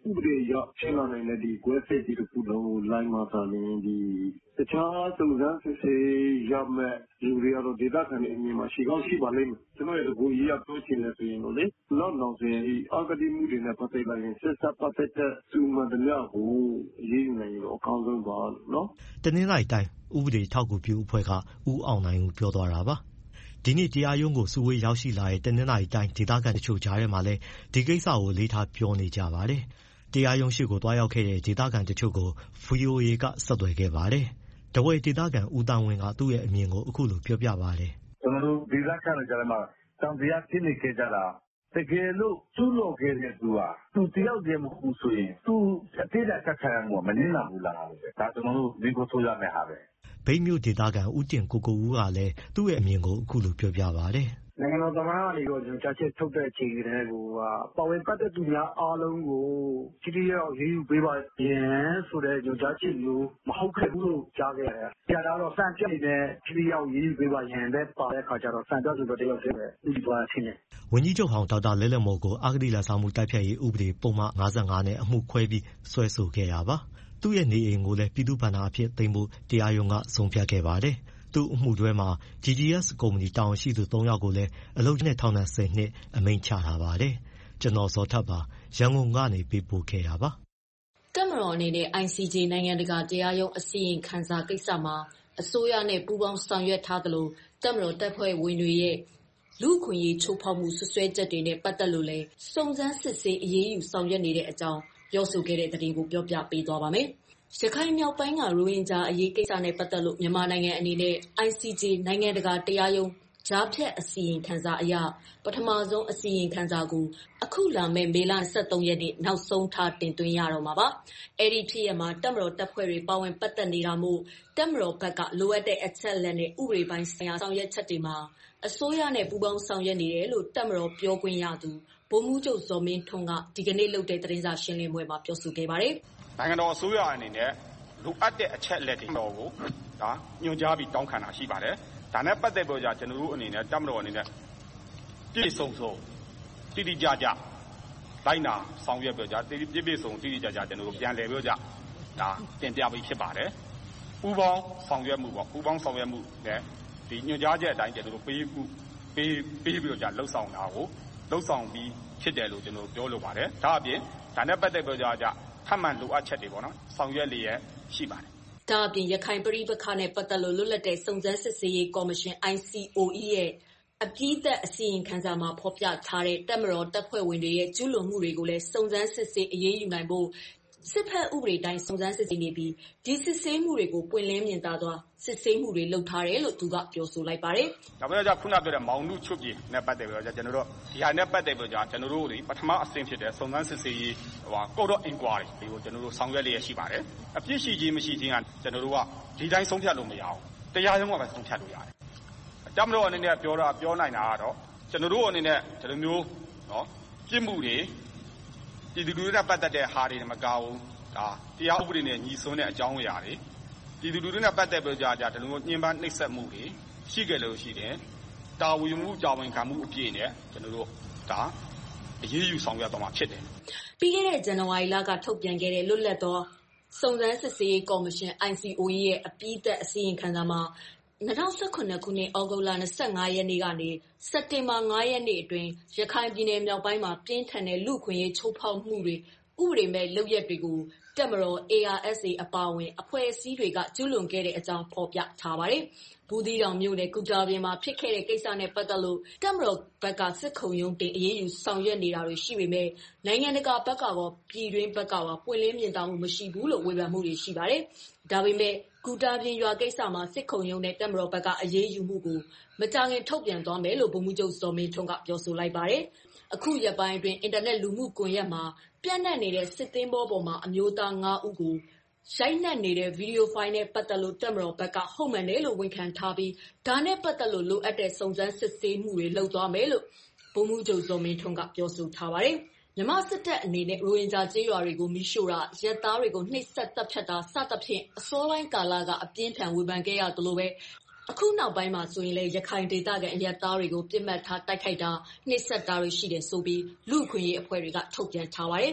ဥပဒေအရဖြစ်လာနိုင်တဲ့ဒီကွဲစိတ်ဒီတစ်ခုလုံးကိုလိုက်မှသာလျှင်ဒီတခြားစုံစမ်းစစ်ဆေးရမယ့်လူတွေကတော့ဒေသခံတွေအမြင်မှာရှိကောင်းရှိပါလိမ့်မယ်ကျွန်တော်ရဲ့ဒီကိုရေးရပြောချင်တယ်ဆိုရင်တော့လေလောက်နောက်ဆိုရင်ဒီအကတိမှုတွေနဲ့ပတ်သက်လာရင်ဆက်ဆက်ပတ်သက်တဲ့သူမှန်တရားကိုရေးနိုင်ရင်တော့အကောင်းဆုံးပါလို့နော်တနင်္လာရီတိုင်းဥပဒေထောက်ကူပြုအဖွဲ့ကဦးအောင်နိုင်ဦးပြောသွားတာပါဒီနေ့တရားရုံးကိုစုဝေးရောက်ရှိလာတဲ့တနင်္လာရီတိုင်းဒေသခံတချို့ကြားထဲမှာလည်းဒီကိစ္စကိုလေးထားပြောနေကြပါတယ်တရားရုံးရှိကိုတွားရောက်ခဲ့တဲ့ဒေသခံတချို့ကို ဗွီအိုအေကဆက်သွယ်ခဲ့ပါတယ်တဝဲဒေသခံဦးတန်းဝင်းကသူ့ရဲ့အမြင်ကိုအခုလိုပြောပြပါတယ်ကျွန်တော်တို့ဒေသခံတွေကြားထဲမှာတောင်တရားဖြစ်နေခဲ့ကြတာတကယ်လို့ကျူးလွန်ခဲ့တဲ့သူဟာသူတယောက်တည်းမဟုတ်ဆိုရင်သူအတိတ်ကခံရမှုမနစ်နာဘူးလားပဲဒါကျွန်တော်တို့ဒီကိုဆိုရမယ်ဟာပဲဘိတ်မြို့ဒေသခံဦးတင်ကိုကိုဦးကလည်းသူ့ရဲ့အမြင်ကိုအခုလိုပြောပြပါတယ်နိုင်ငံတော်သမ္မတကနေတော့ကျွန်တော်ကြားချက်ထုတ်တဲ့အချိန်ကတည်းကပါဝင်ပတ်သက်သူများအားလုံးကိုကြည်ရောက်ရေးယူပေးပါရင်ဆိုတဲ့ညွှန်ကြားချက်မျိုးမဟုတ်ခဲ့ဘူးလို့ကြားခဲ့ရတယ်။ကြားတော့စံပြနေတဲ့ကြည်ရောက်ရေးယူပေးပါရင်ပဲပါတဲ့အခါကျတော့စံပြဆိုတော့တယောက်တည်းပဲဥပဒေသွားချင်းတယ်။ဝန်ကြီးချုပ်ဟောင်းဒေါက်တာလဲလဲမော်ကိုအဂတိလိုက်စားမှုတိုက်ဖျက်ရေးဥပဒေပုံမှန်၅၅နဲ့အမှုခွဲပြီးဆွဲဆိုခဲ့တာပါ။သူ့ရဲ့နေအိမ်ကိုလည်းပြည်သူ့ဘဏ္ဍာအဖြစ်သိမ်းဖို့တရားရုံးကဆုံးဖြတ်ခဲ့ပါတယ်။သူ့အမှုတွဲမှာ ဂျီ ဂျီ အက်စ် ကုမ္ပဏီတာဝန်ရှိသူသုံးယောက်ကိုလည်းအလုပ်နဲ့ထောင်ဒဏ်ဆယ်နှစ်အမိန့်ချထားပါတယ်။ကျွန်တော်စောထပ်ပါရန်ကုန်ကနေပေးပို့ခဲ့တာပါ။တပ်မတော်အနေနဲ့ အိုင် စီ ဂျေ နိုင်ငံတကာတရားရုံးအစီရင်ခံစာကိစ္စမှာအစိုးရနဲ့ပူးပေါင်းဆောင်ရွက်ထားသလိုတပ်မတော်တပ်ဖွဲ့ဝင်တွေရဲ့လူ့အခွင့်အရေးချိုးဖောက်မှုဆွဆွဲချက်တွေနဲ့ပတ်သက်လို့လည်းစုံစမ်းစစ်ဆေးအရေးယူဆောင်ရွက်နေတဲ့အကြောင်းပြောဆိုခဲ့တဲ့သတင်းကိုပြောပြပေးသွားပါမယ်။ရခိုင်မြောက်ပိုင်းကရိုဟင်ဂျာအရေးကိစ္စနဲ့ပတ်သက်လို့မြန်မာနိုင်ငံအနေနဲ့ အိုင် စီ ဂျေ နိုင်ငံတကာတရားရုံးကြားဖြတ်အစီရင်ခံစာအရပထမဆုံးအစီရင်ခံစာကိုအခုလာမယ့်မေလ၂၃ရက်နေ့နောက်ဆုံးထားတင်သွင်းရတော့မှာပါ။အဲ့ဒီဖြစ်ရမှာတပ်မတော်တပ်ဖွဲ့တွေပါဝင်ပတ်သက်နေတာမို့တပ်မတော်ဘက်ကလိုအပ်တဲ့အချက်အလက်နဲ့ဥပဒေပိုင်းဆိုင်ရာဆောင်ရွက်ချက်တွေမှာအစိုးရနဲ့ပူးပေါင်းဆောင်ရွက်နေတယ်လို့တပ်မတော်ပြောခွင့်ရသူဗိုလ်မှူးချုပ်ဇော်မင်းထွန်းကဒီကနေ့လုပ်တဲ့သတင်းစာရှင်းလင်းပွဲမှာပြောဆိုခဲ့ပါတယ်။နိုင်ငံတော်အစိုးရအနေနဲ့လိုအပ်တဲ့အချက်အလက်တွေတော့ကိုဒါညွှန်ကြားပြီးတောင်းခံတာရှိပါတယ်။ဒါနဲ့ပတ်သက်ပြီးတော့ကျွန်တော်တို့အနေနဲ့တပ်မတော်အနေနဲ့ပြည့်စုံစုံတိတိကျကျလိုက်နာဆောင်ရွက်ပြီးကြပြည့်ပြည့်စုံတိတိကျကျကျွန်တော်တို့ပြန်လည်ပြောကြဒါတင်ပြပြီးဖြစ်ပါတယ်။ပူပေါင်းဆောင်ရွက်မှုပေါ့ပူပေါင်းဆောင်ရွက်မှုနဲ့ဒီညွှန်ကြားချက်အတိုင်းကျွန်တော်တို့ပေးမှုပေးပေးပြီးတော့ကြလှုပ်ဆောင်တာကိုလှုပ်ဆောင်ပြီးဖြစ်တယ်လို့ကျွန်တော်ပြောလိုပါတယ်။ဒါအပြင်ဒါနဲ့ပတ်သက်ပြီးတော့ကြထပ်မံလိုအပ်ချက်တွေပေါ့နော်ဆောင်ရွက်လျက်ရှိပါတယ်။ဒါအပြင်ရခိုင်ပြည်ပခါနဲ့ပတ်သက်လို့လွတ်လပ်တဲ့စုံစမ်းစစ်ဆေးရေးကော်မရှင် အိုင် စီ အို အီ ရဲ့အပြီးသက်အစီရင်ခံစာမှာဖော်ပြထားတဲ့တပ်မတော်တပ်ဖွဲ့ဝင်တွေရဲ့ကျူးလွန်မှုတွေကိုလည်းစုံစမ်းစစ်ဆေးအရေးယူနိုင်ဖို့စစ်ဖက်ဥပဒေတိုင်းစုံစမ်းစစ်ဆေးနေပြီးဒီစစ်ဆေးမှုတွေကိုပွင့်လင်းမြင်သာစွာစစ်ဆေးမှုတွေလုပ်ထားတယ်လို့သူကပြောဆိုလိုက်ပါတယ်။ဒါပေမဲ့ခုနပြောတဲ့မောင်နုချုပ်ပြည်နဲ့ပတ်သက်ပြီးတော့ကျွန်တော်တို့ဒီဟာနဲ့ပတ်သက်ပြီးတော့ကျွန်တော်တို့ပထမအဆင့်ဖြစ်တဲ့စုံစမ်းစစ်ဆေးရေးဟို Code of Inquiry တွေကိုကျွန်တော်တို့ဆောင်ရွက်လျက်ရှိပါတယ်။အပြစ်ရှိခြင်းမရှိခြင်းကကျွန်တော်တို့ကဒီတိုင်းဆုံးဖြတ်လို့မရအောင်တရားရုံးကပဲဆုံးဖြတ်လို့ရတယ်။တပ်မတော်အနေနဲ့ပြောတာပြောနိုင်တာကတော့ကျွန်တော်တို့အနေနဲ့ဒီလိုမျိုးနော်ပြစ်မှုတွေဒီလူတွေနဲ့ပတ်သက်တဲ့ဟာတွေမကောင်းဒါတရားဥပဒေနဲ့ညီစွန်းတဲ့အကြောင်းအရာတွေဒီလူတွေနဲ့ပတ်သက်ပြီးကြကြဒီလိုမျိုးညှဉ်းပန်းနှိပ်စက်မှုတွေရှိကြလို့ရှိတယ်တာဝန်မှုတာဝန်ခံမှုအပြည့်နဲ့ကျွန်တော်တို့ဒါအရေးယူဆောင်ရွက်သွားမှာဖြစ်တယ်ပြီးခဲ့တဲ့ဇန်နဝါရီလကထုတ်ပြန်ခဲ့တဲ့လွတ်လပ်သောစုံစမ်းစစ်ဆေးရေးကော်မရှင် အိုင် စီ အို အီ ရဲ့အပြီးသက်အစီရင်ခံစာမှာ၂၀၁၇ခုနှစ်ဩဂုတ်လ၂၅ရက်နေ့ကနေစက်တင်ဘာ၅ရက်နေ့အတွင်းရခိုင်ပြည်နယ်မြောက်ပိုင်းမှာပြင်းထန်တဲ့လူ့ခွင့်ရေးချိုးဖောက်မှုတွေဥပဒေမဲ့လုပ်ရက်တွေကိုတပ်မတော် အေ အာร์ အက်စ် အေ အပါအဝင်အဖွဲ့အစည်းတွေကကျူးလွန်ခဲ့တဲ့အကြောင်းဖော်ပြထားပါတယ်။ဘူးသီးတောင်မြို့နယ်ကုကြားပြင်မှာဖြစ်ခဲ့တဲ့ကိစ္စနဲ့ပတ်သက်လို့တပ်မတော်ဘက်ကစစ်ခုံရုံးတင်အရေးယူဆောင်ရွက်နေတာတွေရှိပေမဲ့နိုင်ငံတကာဘက်ကရောပြည်တွင်းဘက်ကရောပွင့်လင်းမြင်သာမှုမရှိဘူးလို့ဝေဖန်မှုတွေရှိပါတယ်။ဒါပေမဲ့ကုကြားပြင်ရွာကိစ္စမှာစစ်ခုံရုံးနဲ့တပ်မတော်ဘက်ကအရေးယူမှုကိုမကြာခင်ထုတ်ပြန်သွားမယ်လို့ဗိုလ်မှူးချုပ်စောမင်းထွန်းကပြောဆိုလိုက်ပါတယ်။အခုရက်ပိုင်းအတွင်းအင်တာနက်လူမှုကွန်ရက်မှာပြန့်နှံ့နေတဲ့စစ်သင်းဘောပေါ်မှာအမျိုးသား၅ဦးကိုရိုက်နှက်နေတဲ့ဗီဒီယိုဖိုင်နဲ့ပတ်သက်လို့တပ်မတော်ဘက်ကဟုတ်မှန်တယ်လို့ဝန်ခံထားပြီးဒါနဲ့ပတ်သက်လို့လိုအပ်တဲ့စုံစမ်းစစ်ဆေးမှုတွေလုပ်သွားမယ်လို့ဗိုလ်မှူးချုပ်စောမင်းထွန်းကပြောဆိုထားပါတယ်။မြန်မာစစ်တပ်အနေနဲ့ရိုဟင်ဂျာကျေးရွာတွေကိုမိရှို့တာရဲသားတွေကိုနှိပ်စက်တပ်ဖြတ်တာစသဖြင့်အစောပိုင်းကာလကအပြင်းထန်ဝေဖန်ခဲ့ရသလိုပဲအခုနောက်ပိုင်းမှာဆိုရင်လည်းရခိုင်ဒေသကအရက်သားတွေကိုပြစ်မှတ်ထားတိုက်ခိုက်တာနှိပ်စက်တာတွေရှိတယ်ဆိုပြီးလူ့အခွင့်အရေးအဖွဲ့တွေကထုတ်ပြန်ထားပါတယ်။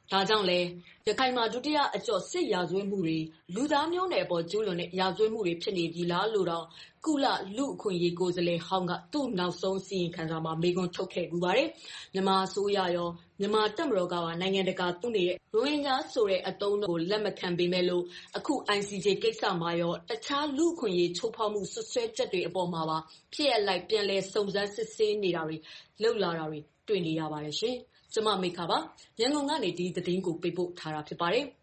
ဒါကြောင့်လဲရခိုင်မှာဒုတိယအကျော့စစ်ရာဇဝတ်မှုတွေလူသားမျိုးနွယ်ပေါ်ကျူးလွန်တဲ့ရာဇဝတ်မှုတွေဖြစ်နေပြီလားလို့တော့ကုလလူအခွင့်အရေးကိုယ်စားလှယ်ဟောင်းကသူ့နောက်ဆုံးစီရင်ခံစာမှာမေးခွန်းထုတ်ခဲ့ပူပါတယ်။မြန်မာအစိုးရရောမြန်မာတပ်မတော်ကပါနိုင်ငံတကာသူ့နေတဲ့ရိုဟင်ဂျာဆိုတဲ့အသုံးကိုလက်မခံပေမဲ့လို့အခု I C J ကိစ္စမှာရောတခြားလူအခွင့်အရေးချိုးဖောက်မှုဆွဆွဲချက်တွေအပေါ်မှာပါဖြစ်ရလိုက်ပြန်လဲစုံစမ်းစစ်ဆေးနေတာတွေလှုပ်လာတာတွေတွေ့နေရပါတယ်ရှင်။ကျမမိခပါရန်ကုန်ကနေဒီသတင်းကိုပေးပို့ထားတာဖြစ်ပါတယ်။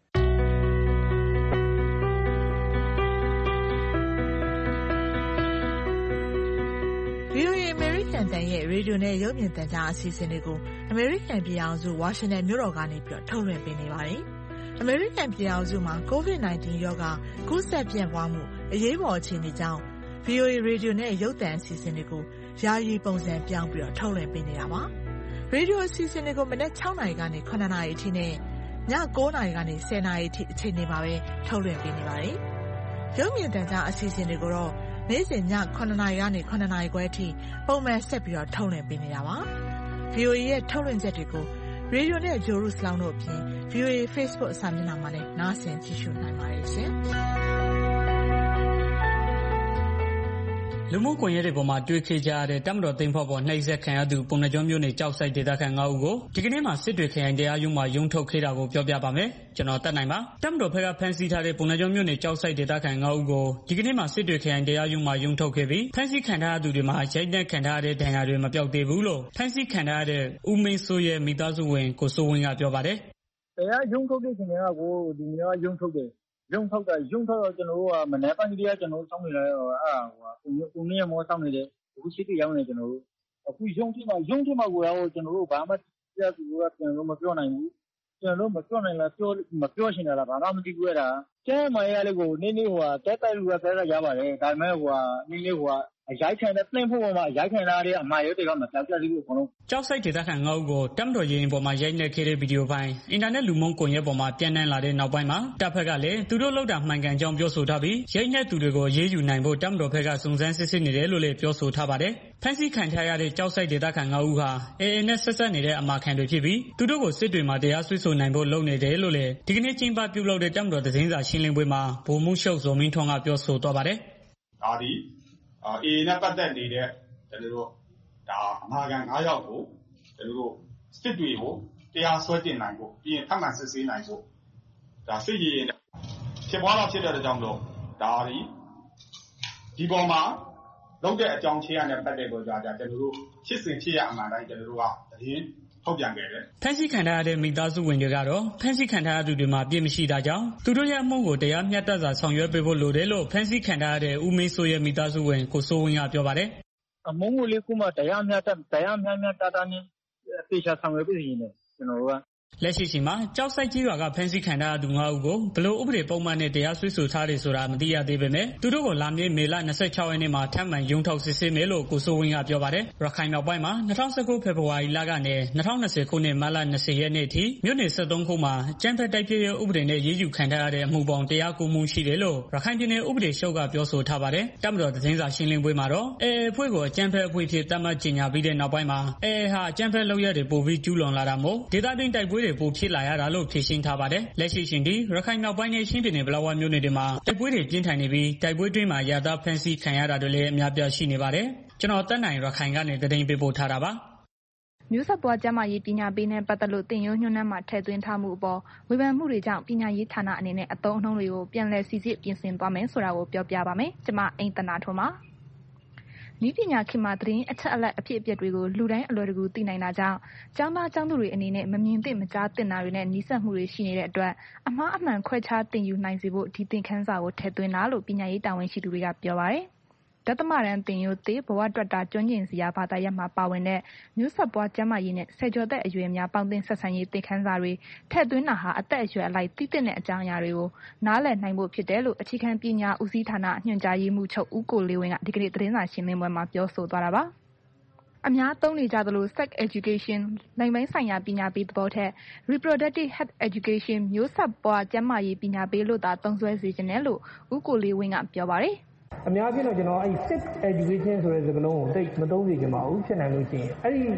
ဗွီအိုအေ American တန်ရဲ့ရေဒီယိုနဲ့ရုပ်မြင်သံကြားအစီအစဉ်တွေကို American ပြည်အောင်စု Washington မြို့တော်ကနေပြီးထုတ်လွှင့်ပေးနေပါတယ်။ American ပြည်အောင်စုမှာ ကိုဗစ် nineteen ရောဂါကူးစက်ပြန့်ပွားမှုအရေးပေါ်အခြေအနေကြောင့် ဗွီအိုအေ ရေဒီယိုနဲ့ရုပ်သံအစီအစဉ်တွေကိုယာယီပုံစံပြောင်းပြီးထုတ်လွှင့်ပေးနေတာပါ။ရေဒီယိုအစီအစဉ်တွေကိုမနက်၆နာရီကနေ၇နာရီအထိနဲ့ည၉နာရီကနေ၁၀နာရီအထိအချိန်တွေမှာပဲထုတ်လွှင့်ပေးနေပါတယ်။ရုပ်မြင်သံကြားအစီအစဉ်တွေကိုတော့နေ့စဉ်ည၇နာရီကနေ၇နာရီခွဲအထိပုံမှန်ဆက်ပြီးတော့ထုတ်လွှင့်ပေးနေတာပါ။ ဗွီအိုအေရဲ့ထုတ်လွှင့်ချက်တွေကိုရေဒီယိုနဲ့ဂျိုရုစလောင်းတို့အပြင် ဗွီအိုအေ Facebook အစာမျက်နှာမှာလည်းနားဆင်ကြည့်ရှုနိုင်ပါတယ်ရှင်။လူမှုကွန်ရက်တွေပေါ်မှာတွေ့ခဲ့ကြရတဲ့တပ်မတော်သိမ်းဖို့ပေါ်နှိပ်စက်ခံရသူပုံနှံကျွန်းမျိုးနဲ့ကြောက်ဆိုင်ဒေသခံငါးဦးကိုဒီကနေ့မှစစ်တွေခရိုင်တရားရုံးမှာရုံးထုတ်ခဲ့တာကိုပြောပြပါမယ်။ကျွန်တော်တက်နိုင်ပါ။တပ်မတော်ဖက်ကဖမ်းဆီးထားတဲ့ပုံနှံကျွန်းမျိုးနဲ့ကြောက်ဆိုင်ဒေသခံငါးဦးကိုဒီကနေ့မှစစ်တွေခရိုင်တရားရုံးမှာရုံးထုတ်ခဲ့ပြီးဖမ်းဆီးခံထားရသူတွေမှာရိုက်နှက်ခံထားရတဲ့ဒဏ်ရာတွေမပြောက်သေးဘူးလို့ဖမ်းဆီးခံထားရတဲ့ဦးမင်းစိုးရဲ့မိသားစုဝင်ကိုစိုးဝင်းကပြောပါတယ်။တရားရုံးထုတ်တဲ့ချိန်ကကိုဒီနေ့ရုံးထုတ်တယ်ရုံးထုတ်တာရုံးထုတ်တော့ကျွန်တော်တို့ကမနေ့ပိုင်းကတည်းကကျွန်တော်တို့စောင့်နေတယ်အဲ့ဒါဟိုကိုနေမောစောင့်နေတယ်အခုရှိတယ်ရောက်နေကျွန်တော်တို့အခုရုံးထိမှာရုံးထိမှာကိုရောကျွန်တော်တို့ဘာမှတရားသူကပြန်လို့မပြောနိုင်ဘူးကျွန်တော်တို့မပြောနိုင်လားပြောမပြောချင်တာလားဘာမှမသိဘူးအဲ့ဒါကျဲမရလေးကိုနင်းနေဟိုတက်တက်လူကတက်တက်ရပါတယ်ဒါပေမဲ့ဟိုနင်းလေးဟိုအရိုက်ခံတဲ့ပြင်ဖို့ပေါ်မှာရိုက်ခံလာတဲ့အမှားရုပ်တွေကမပြောက်ပြသေးဘူးအကုန်လုံးကြောက်ဆိုင်ဒေသခံငါးဦးကိုတပ်မတော်ရင်ပေါ်မှာရိုက်နှက်ခဲ့တဲ့ဗီဒီယိုပိုင်းအင်တာနက်လူမှုကွန်ရက်ပေါ်မှာပြန့်နှံ့လာတဲ့နောက်ပိုင်းမှာတပ်ဖက်ကလည်းသူတို့လောက်တာမှန်ကန်ကြောင်းပြောဆိုထားပြီးရိုက်နှက်သူတွေကိုအေးအေးယူနိုင်ဖို့တပ်မတော်ဖက်ကစုံစမ်းစစ်ဆေးနေတယ်လို့လည်းပြောဆိုထားပါတယ်။ဖမ်းဆီးခံထားရတဲ့ကြောက်ဆိုင်ဒေသခံငါးဦးဟာအေအေနဲ့ဆက်ဆက်နေတဲ့အမာခံတွေဖြစ်ပြီးသူတို့ကိုစစ်တွေမှာတရားစွဲဆိုနိုင်ဖို့လုပ်နေတယ်လို့လည်းဒီကနေ့ကျင်းပပြုလုပ်တဲ့တပ်မတော်သတင်းစာရှင်းလင်းပွဲမှာဗိုလ်မှူးချုပ်ဇော်မင်းထွန်းကပြောဆိုသွားပါတယ်။ဒါဒီအေအေနဲ့ပတ်သက်နေတဲ့ကျွန်တော်တို့ဒါအမာခံငါးယောက်ကိုကျွန်တော်တို့စစ်တွေကိုတရားစွဲတင်နိုင်ဖို့ပြီးရင်ထပ်မံစစ်ဆေးနိုင်ဖို့ဒါစစ်ရေးဖြစ်ပွားတော့ဖြစ်တဲ့ကြောင့်လို့ဒါဒီဒီပေါ်မှာလုပ်တဲ့အကြောင်းချင်းရတဲ့ပတ်သက်လို့ကြာကြာကျွန်တော်တို့ဖြစ်စဉ်ဖြစ်ရအမှန်တိုင်းကျွန်တော်တို့ကသတင်းထုတ်ပြန်ခဲ့တယ်။ဖမ်းဆီးခံထားရတဲ့မိသားစုဝင်တွေကတော့ဖမ်းဆီးခံထားရသူတွေမှာပြစ်မရှိတာကြောင့်သူတို့ရဲ့အမှုကိုတရားမျှတစွာဆောင်ရွက်ပေးဖို့လိုတယ်လို့ဖမ်းဆီးခံထားရတဲ့ဦးမင်းစိုးရဲ့မိသားစုဝင်ကိုစိုးဝင်းကပြောပါတယ်။အမှုကိုလေးကမှတရားမျှတတရားမျှမျှတတနဲ့တေချာဆောင်ရွက်ပေးနေတယ်ကျွန်တော်တို့ကလက်ရှိချိန်မှာကြောက်ဆိုင်ကြီးရွာကဖမ်းဆီးခံထားရသူငါးဦးကိုဘလို့ဥပဒေပုံမှန်နဲ့တရားစွဲဆိုထားတယ်ဆိုတာမသိရသေးပေမဲ့သူတို့ကိုလာမယ့်မေလ၂၆ရက်နေ့မှာထပ်မံရုံးထုတ်စစ်ဆေးမယ်လို့ကိုစိုးဝင်းကပြောပါတယ်။ရခိုင်မြောက်ပိုင်းမှာ၂၀၁၉ဖေဖော်ဝါရီလကနေ၂၀၂၀ခုနှစ်မတ်လ၂၀ရက်နေ့ထိမြို့နယ်၁၃ခုမှာကျန်းဖက်တိုက်ပြည့်ရဲ့ဥပဒေနဲ့ရေးယူခံထားရတဲ့အမှုပေါင်းတရား၉မှုရှိတယ်လို့ရခိုင်ပြည်နယ်ဥပဒေချုပ်ကပြောဆိုထားပါတယ်။တပ်မတော်သတင်းစာရှင်းလင်းပွဲမှာတော့အေအေအဖွဲ့ကိုအကျန်းဖက်အဖွဲ့ဖြစ်သတ်မှတ်ကြေညာပြီးတဲ့နောက်ပိုင်းမှာအေအေဟာအကျန်းဖက်လုပ်ရတဲ့ပိုပြီးကျူးလွန်လာတာမို့ဒေသတွင်းတိုက်ပွဲတွေပိုဖြစ်လာရတာလို့ဖြေရှင်းထားပါတယ်။လက်ရှိချိန်ထိရခိုင်မြောက်ပိုင်းနဲ့ချင်းပြည်နယ်ဗလောဝမြို့နယ်တွေမှာတိုက်ပွဲတွေပြင်းထန်နေပြီးတိုက်ပွဲတွင်းမှာရတာဖမ်းဆီးခံရတာတွေလည်းအများပြားရှိနေပါတယ်။ကျွန်တော်တက်နိုင်ရခိုင်ကနေသတင်းပေးပို့ထားတာပါ။မျိုးဆက်ပွားကျန်းမာရေးပညာပေးနဲ့ပတ်သက်လို့တင်ရိုးညွှန်းနှံမှာထည့်သွင်းထားမှုအပေါ်ဝေဖန်မှုတွေကြောင့်ပညာရေးဌာနအနေနဲ့အသုံးအနှုန်းတွေကိုပြန်လည်စိစစ်ပြင်ဆင်သွားမယ်ဆိုတာကိုပြောပြပါမယ်။ကျွန်မအိမ်တနာထွန်းပါ။နည်းပညာခေတ်မှာသတင်းအချက်အလက်အဖြစ်အပျက်တွေကိုလူတိုင်းအလွယ်တကူသိနိုင်တာကြောင့်ကျောင်းသားကျောင်းသူတွေအနေနဲ့မမြင်သင့်မကြားသင့်တာတွေနဲ့နှီးစပ်မှုတွေရှိနေတဲ့အတွက်အမှားအမှန်ခွဲခြားသင်ယူနိုင်စေဖို့ဒီသင်ခန်းစာကိုထည့်သွင်းတာလို့ပညာရေးတာဝန်ရှိသူတွေကပြောပါတယ်။ဒသမရန်တင်ယိုသေးဘဝတွက်တာကျွမ်းကျင်စရာဘာသာရပ်မှာပါဝင်တဲ့မျိုးဆက်ပွားကျန်းမာရေးနဲ့ဆယ်ကျော်သက်အရွယ်များပေါင်းသင်းဆက်ဆံရေးသင်ခန်းစာတွေထည့်သွင်းတာဟာအသက်အရွယ်အလိုက်သိတဲ့အကြောင်းအရာတွေကိုနားလည်နိုင်ဖို့ဖြစ်တယ်လို့အခြေခံပညာဦးစီးဌာနညွှန်ကြားရေးမှူးချုပ်ဦးကိုလေးဝင်းကဒီကနေ့သတင်းစာရှင်းလင်းပွဲမှာပြောဆိုသွားတာပါ။အများသုံးနေကြသလို sex education လိင်ပိုင်းဆိုင်ရာပညာပေးသဘောထက် reproductive health education မျိုးဆက်ပွားကျန်းမာရေးပညာပေးလို့သာသုံးစွဲစေချင်တယ်လို့ဦးကိုလေးဝင်းကပြောပါတယ်။အများကြီးတော့ကျွန်တော်အဲ့ sex education ဆိုတဲ့စကားလုံးကိုတိတ်မသုံးစေချင်ပါဘူးဖြစ်နိုင်လို့ရှိရင်အဲ့ဒီ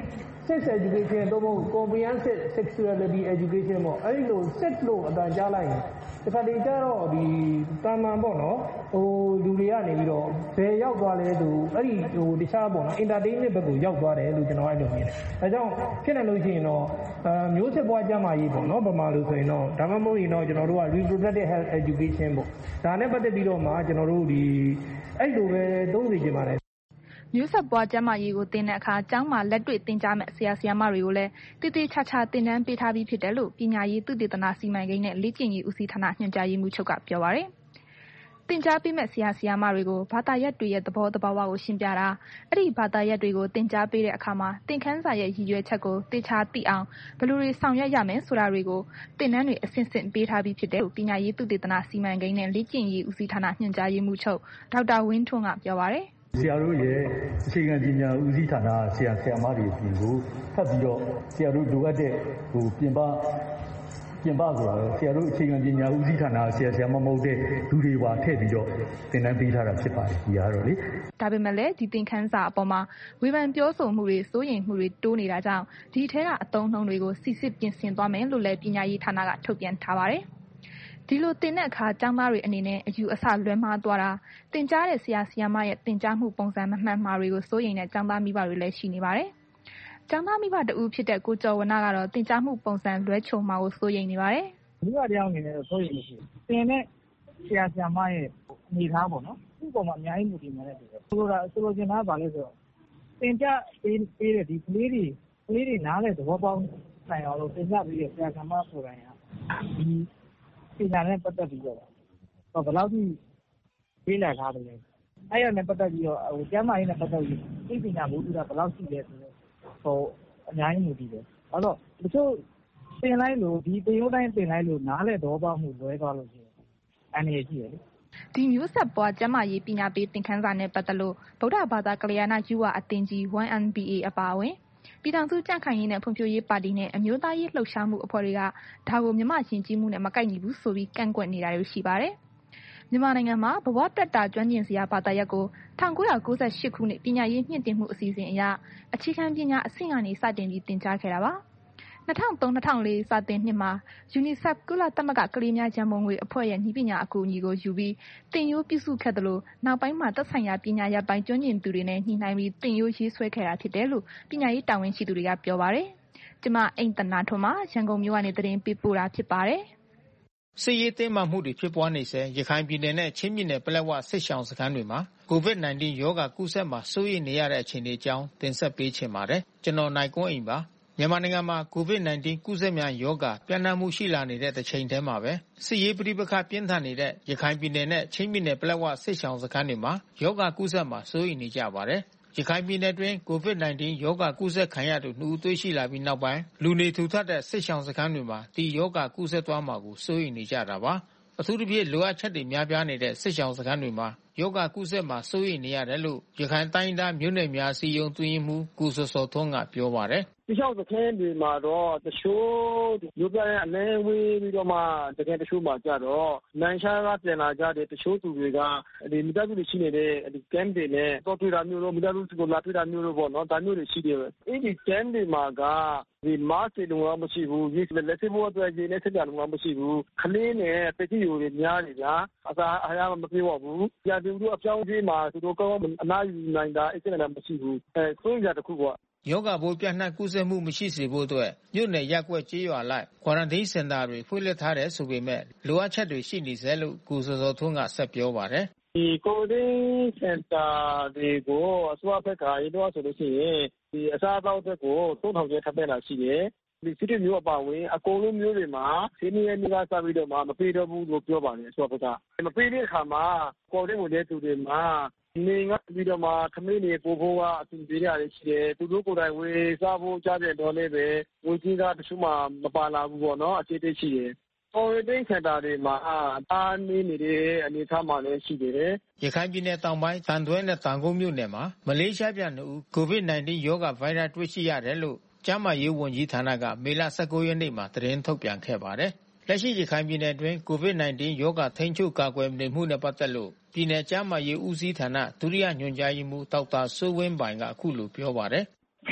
sex education တော့မဟုတ် comprehensive sexuality education ပေါ့အဲ့လို sex လို့အတန်ကြားလိုက်ရင်ဒီခါတည်းကျတော့ဒီတာမန်ပေါ့နော်ဟိုလူတွေကနေပြီးတော့ဘယ်ရောက်သွားလဲဆိုအဲ့ဒီဟိုတခြားပေါ့နော် entertainment ဘက်ကိုရောက်သွားတယ်လို့ကျွန်တော်အဲ့လိုမြင်တယ်အဲကြောင့်ဖြစ်နေလို့ရှိရင်တော့အဲမျိုးဆက်ပွားကျန်းမာရေးပေါ့နော်ဗမာလိုဆိုရင်တော့ဒါမှမဟုတ်ရင်တော့ကျွန်တော်တို့က reproductive health education ပေါ့ဒါနဲ့ပတ်သက်ပြီးတော့မှကျွန်တော်တို့ဒီအဲ့လိုပဲသုံးစီချင်ပါတယ်မျိုးဆက်ပွားကျန်းမာရေးကိုသင်တဲ့အခါကျောင်းမှာလက်တွေ့သင်ကြားမဲ့ဆရာဆရာမတွေကိုလည်းတည်တည်ချာချာသင်တန်းပေးထားပြီးဖြစ်တယ်လို့ပညာရေးသုတေသနစီမံကိန်းနဲ့လေ့ကျင့်ရေးဦးစီးဌာနညွှန်ကြားရေးမှူးချုပ်ကပြောပါရယ်သင်ကြားပေးမဲ့ဆရာဆရာမတွေကိုဘာသာရပ်တွေရဲ့သဘောတဘာဝကိုရှင်းပြတာအဲ့ဒီဘာသာရပ်တွေကိုသင်ကြားပေးတဲ့အခါမှာသင်ခန်းစာရဲ့ရည်ရွယ်ချက်ကိုသိချာသိအောင်ဘယ်လိုတွေဆောင်ရွက်ရမယ်ဆိုတာတွေကိုသင်တန်းတွေအဆင့်ဆင့်ပေးထားပြီးဖြစ်တယ်လို့ပညာရေးသုတေသနစီမံကိန်းနဲ့လေ့ကျင့်ရေးဦးစီးဌာနညွှန်ကြားရေးမှူးချုပ်ဒေါက်တာဝင်းထွန်းကပြောပါရယ်ဆရာတို့ရဲ့အခြေခံပညာဦးစီးဌာနဆရာဆရာမတွေပြင်ကိုဖတ်ပြီးတော့ဆရာတို့လိုအပ်တဲ့ဟိုပြင်ပပြင်ပဆိုတာဆရာတို့အခြေခံပညာဦးစီးဌာနဆရာဆရာမမဟုတ်တဲ့လူတွေပါထည့်ပြီးတော့သင်တန်းပေးထားတာဖြစ်ပါတယ်ဒီကတော့လေဒါပေမဲ့လည်းဒီသင်ခန်းစာအပေါ်မှာဝေဖန်ပြောဆိုမှုတွေစိုးရိမ်မှုတွေတိုးနေတာကြောင့်ဒီထဲကအသုံးနှုန်းတွေကိုစစ်စစ်ပြင်ဆင်သွားမယ်လို့လည်းပညာရေးဌာနကထုတ်ပြန်ထားပါတယ်ဒီလိုသင်တဲ့အခါကျောင်းသားတွေအနေနဲ့အယူအဆလွဲမှားသွားတာသင်ကြားတဲ့ဆရာဆရာမရဲ့သင်ကြားမှုပုံစံမမှန်မှားတွေကိုစိုးရိမ်တဲ့ကျောင်းသားမိဘတွေလည်းရှိနေပါတယ်။ကျောင်းသားမိဘတဦးဖြစ်တဲ့ကိုကျော်ဝနကတော့သင်ကြားမှုပုံစံလွဲချုံမှာကိုစိုးရိမ်နေပါတယ်။မိဘတယောက်အနေနဲ့စိုးရိမ်မရှိဘူး။သင်တဲ့ဆရာဆရာမရဲ့အနေထားပေါ့နော်။သူ့ပုံမှာအများကြီးမူတည်နေတယ်ဆိုတော့ဆိုလိုဆိုလိုချင်တာကဘာလဲဆိုတော့သင်ကြားပေးပေးတဲ့ဒီကလေးတွေကလေးတွေနားလဲသဘောပေါက်နိုင်အောင်လို့သင်ကြားပေးတဲ့ဆရာဆရာမဆိုတိုင်းဟာဒီပညာနဲ့ပတ်သက်ပြီးတော့ဘယ်လောက်ထိပေးလာထားတယ်လဲအဲ့ရနဲ့ပတ်သက်ပြီးတော့ဟိုကျမ်းမာရေးနဲ့ပတ်သက်ပြီးသိပညာမို့တူတာဘယ်လောက်ရှိလဲဆိုတော့ဟိုအများကြီးမူတည်တယ်အဲ့တော့တချို့သင်လိုက်လို့ဒီသင်ရိုးတိုင်းသင်လိုက်လို့နားလဲတော့ပေါက်မှုလွဲသွားလို့ရှိရင်အနေရရှိရလေဒီမျိုးဆက်ပွားကျမ်းမာရေးပညာပေးသင်ခန်းစာနဲ့ပတ်သက်လို့ဗုဒ္ဓဘာသာကလျာဏယူဝအသင်းကြီး one N B A အပါအဝင်ပြည်ထောင်စုကြံ့ခိုင်ရေးနဲ့ဖွံ့ဖြိုးရေးပါတီနဲ့အမျိုးသားရေးလှုပ်ရှားမှုအဖွဲ့တွေကဒါကိုမြန်မာယဉ်ကျေးမှုနဲ့မကိုက်ညီဘူးဆိုပြီးကန့်ကွက်နေတာတွေရှိပါတယ်။မြန်မာနိုင်ငံမှာဘဝတက်တာကျွမ်းကျင်စရာဘာသာရပ်ကို၁၉၉၈ခုနှစ်ပညာရေးမြင့်တင်မှုအစီအစဉ်အရအခြေခံပညာအဆင့်ကနေစတင်ပြီးသင်ကြားခဲ့တာပါ။၂၀၀၃-၂၀၀၄စာသင်နှစ်မှာ UNICEF ကုလသမဂ္ဂကလေးများရန်ပုံငွေအဖွဲ့ရဲ့နည်းပညာအကူအညီကိုယူပြီးသင်ရိုးပြုစုခဲ့သလိုနောက်ပိုင်းမှာသက်ဆိုင်ရာပညာရပ်ပိုင်းကျွမ်းကျင်သူတွေနဲ့ညှိနှိုင်းပြီးသင်ရိုးရေးဆွဲခဲ့တာဖြစ်တယ်လို့ပညာရေးတာဝန်ရှိသူတွေကပြောပါတယ်။ကျမအိမ်တနာထွန်းမှာရန်ကုန်မြို့ကနေသတင်းပေးပို့တာဖြစ်ပါတယ်။စစ်ရေးတင်းမာမှုတွေဖြစ်ပွားနေစေရခိုင်ပြည်နယ်နဲ့ချင်းပြည်နယ်ပလက်ဝစစ်ရှောင်စခန်းတွေမှာ ကိုဗစ် ၁၉ ရောဂါကူးစက်မှာစိုးရိမ်နေရတဲ့အခြေအနေအကြောင်းတင်ဆက်ပေးချင်ပါတယ်။ကျွန်တော်နိုင်ကွန်းအိမ်ပါမြန်မာနိုင်ငံမှာကိုဗစ် ၁၉ ကူးစက်များရောဂါပြန့်နှံ့မှုရှိလာနေတဲ့တစ်ချိန်တည်းမှာပဲစစ်ရေးပဋိပက္ခပြင်းထန်နေတဲ့ရခိုင်ပြည်နယ်နဲ့ချင်းပြည်နယ်ပလက်ဝစစ်ရှောင်စခန်းတွေမှာရောဂါကူးစက်မှာစိုးရိမ်နေကြပါတယ်။ရခိုင်ပြည်နယ်တွင်ကိုဗစ် ၁၉ ရောဂါကူးစက်ခံရသူနှစ်ဦးတွေ့ရှိလာပြီးနောက်ပိုင်းလူနေထူထပ်တဲ့စစ်ရှောင်စခန်းတွေမှာဒီရောဂါကူးစက်သွားမှာကိုစိုးရိမ်နေကြတာပါ။အထူးသဖြင့်လိုအပ်ချက်တွေများပြားနေတဲ့စစ်ရှောင်စခန်းတွေမှာယောဂကူးစက်မှာစိုးရိမ်နေရတယ်လို့ရခိုင်တိုင်းသားမြို့နယ်များစီယုံတွင်းမှုကိုစောစောထွန်းကပြောပါတယ်ဒီလျှောက်စခန်းတွေမှာတော့တချို့မြို့ပြရဲ့အလဲဝေးပြီးတော့မှတကယ်တချို့မှာကြတော့နိုင်ရှားကပြန်လာကြတဲ့တချို့သူတွေကဒီမိသားစုတွေရှိနေတဲ့ဒီ camp တွေနဲ့တော့တွေ့တာမျိုးလို့မိသားစုကိုလာတွေ့တာမျိုးလို့ပေါ့နော်ဒါမျိုးတွေရှိတယ်အဲ့ဒီ camp တွေမှာကဒီ mask တွေတော့မရှိဘူးဒီလက်ဆေးဖို့အတွက်ရင်းနဲ့ဆက်ကြလို့မရှိဘူးခလေးနဲ့ပစ္စည်းတွေများနေကြအစားအရာမပြေတော့ဘူးကြာတူတို့အပြောင်းအလဲမှာသူတို့ကောင်းအနားယူနိုင်တာအဲ့ဒါလည်းမရှိဘူးအဲဆိုရင်ကြတခုပေါ့ယောဂဘိုးပြန့်နှံ့ကူးစက်မှုမရှိစေဖို့အတွက်မြို့နယ်ရက်ွက်ကြေးရွာလိုက်ကွာရန်တင်းစင်တာတွေဖွင့်လှစ်ထားတယ်ဆိုပေမဲ့လိုအပ်ချက်တွေရှိနေစေလို့ကိုစောစောထွန်းကဆက်ပြောပါတယ်ဒီကိုရင်းစင်တာတွေကိုအစိုးရဘက်ကရေတော့ဆိုလို့ရှိရင်ဒီအစားအသောက်တွေကိုသုံးထောင်ကျပ်ထပ်ပေးလာရှိတယ်ဒီစစ်တွေမျိုးအပါဝင်အကုန်လုံးမျိုးတွေမှာစီနီယာမိသားစုပြီးတော့မှမပေးတော့ဘူးလို့ပြောပါတယ်အစိုးရဘက်ကမပေးတဲ့အခါမှာကိုရင်းဝင်တဲ့သူတွေမှာနေငါပြီးတော့မှသမီးတွေပို့ဖို့ကအဆင်ပြေရတယ်ရှိတယ်သူတို့ကိုယ်တိုင်ဝေစားဖို့ကြားတဲ့တော့လည်းပဲဝေကြီးကတချို့မှမပါလာဘူးပေါ့နော်အခြေအနေရှိတယ်ပေါ်ရတဲ့စင်တာတွေမှာအားနည်းနေတဲ့အနေအထားမှလည်းရှိတယ်ရခိုင်ပြည်နယ်တောင်ပိုင်းတန်တွဲနဲ့တန်ကုန်မြို့နယ်မှာမလေးရှားပြန်နှစ်ဦးကိုဗစ် ၁၉ ရောဂါဗိုင်းရပ်တွေ့ရှိရတယ်လို့ကျန်းမာရေးဝန်ကြီးဌာနကမေလ ၁၉ ရက်နေ့မှာသတင်းထုတ်ပြန်ခဲ့ပါတယ်လက်ရှိရခိုင်ပြည်နယ်တွင်ကိုဗစ် ၁၉ ရောဂါထိန်းချုပ်ကာကွယ်နေမှုနဲ့ပတ်သက်လို့ပြည်နယ်ကျန်းမာရေးဦးစီးဌာနဒုတိယညွှန်ကြားရေးမှူးဒေါက်တာစိုးဝင်းပိုင်ကအခုလိုပြောပါတယ်ချ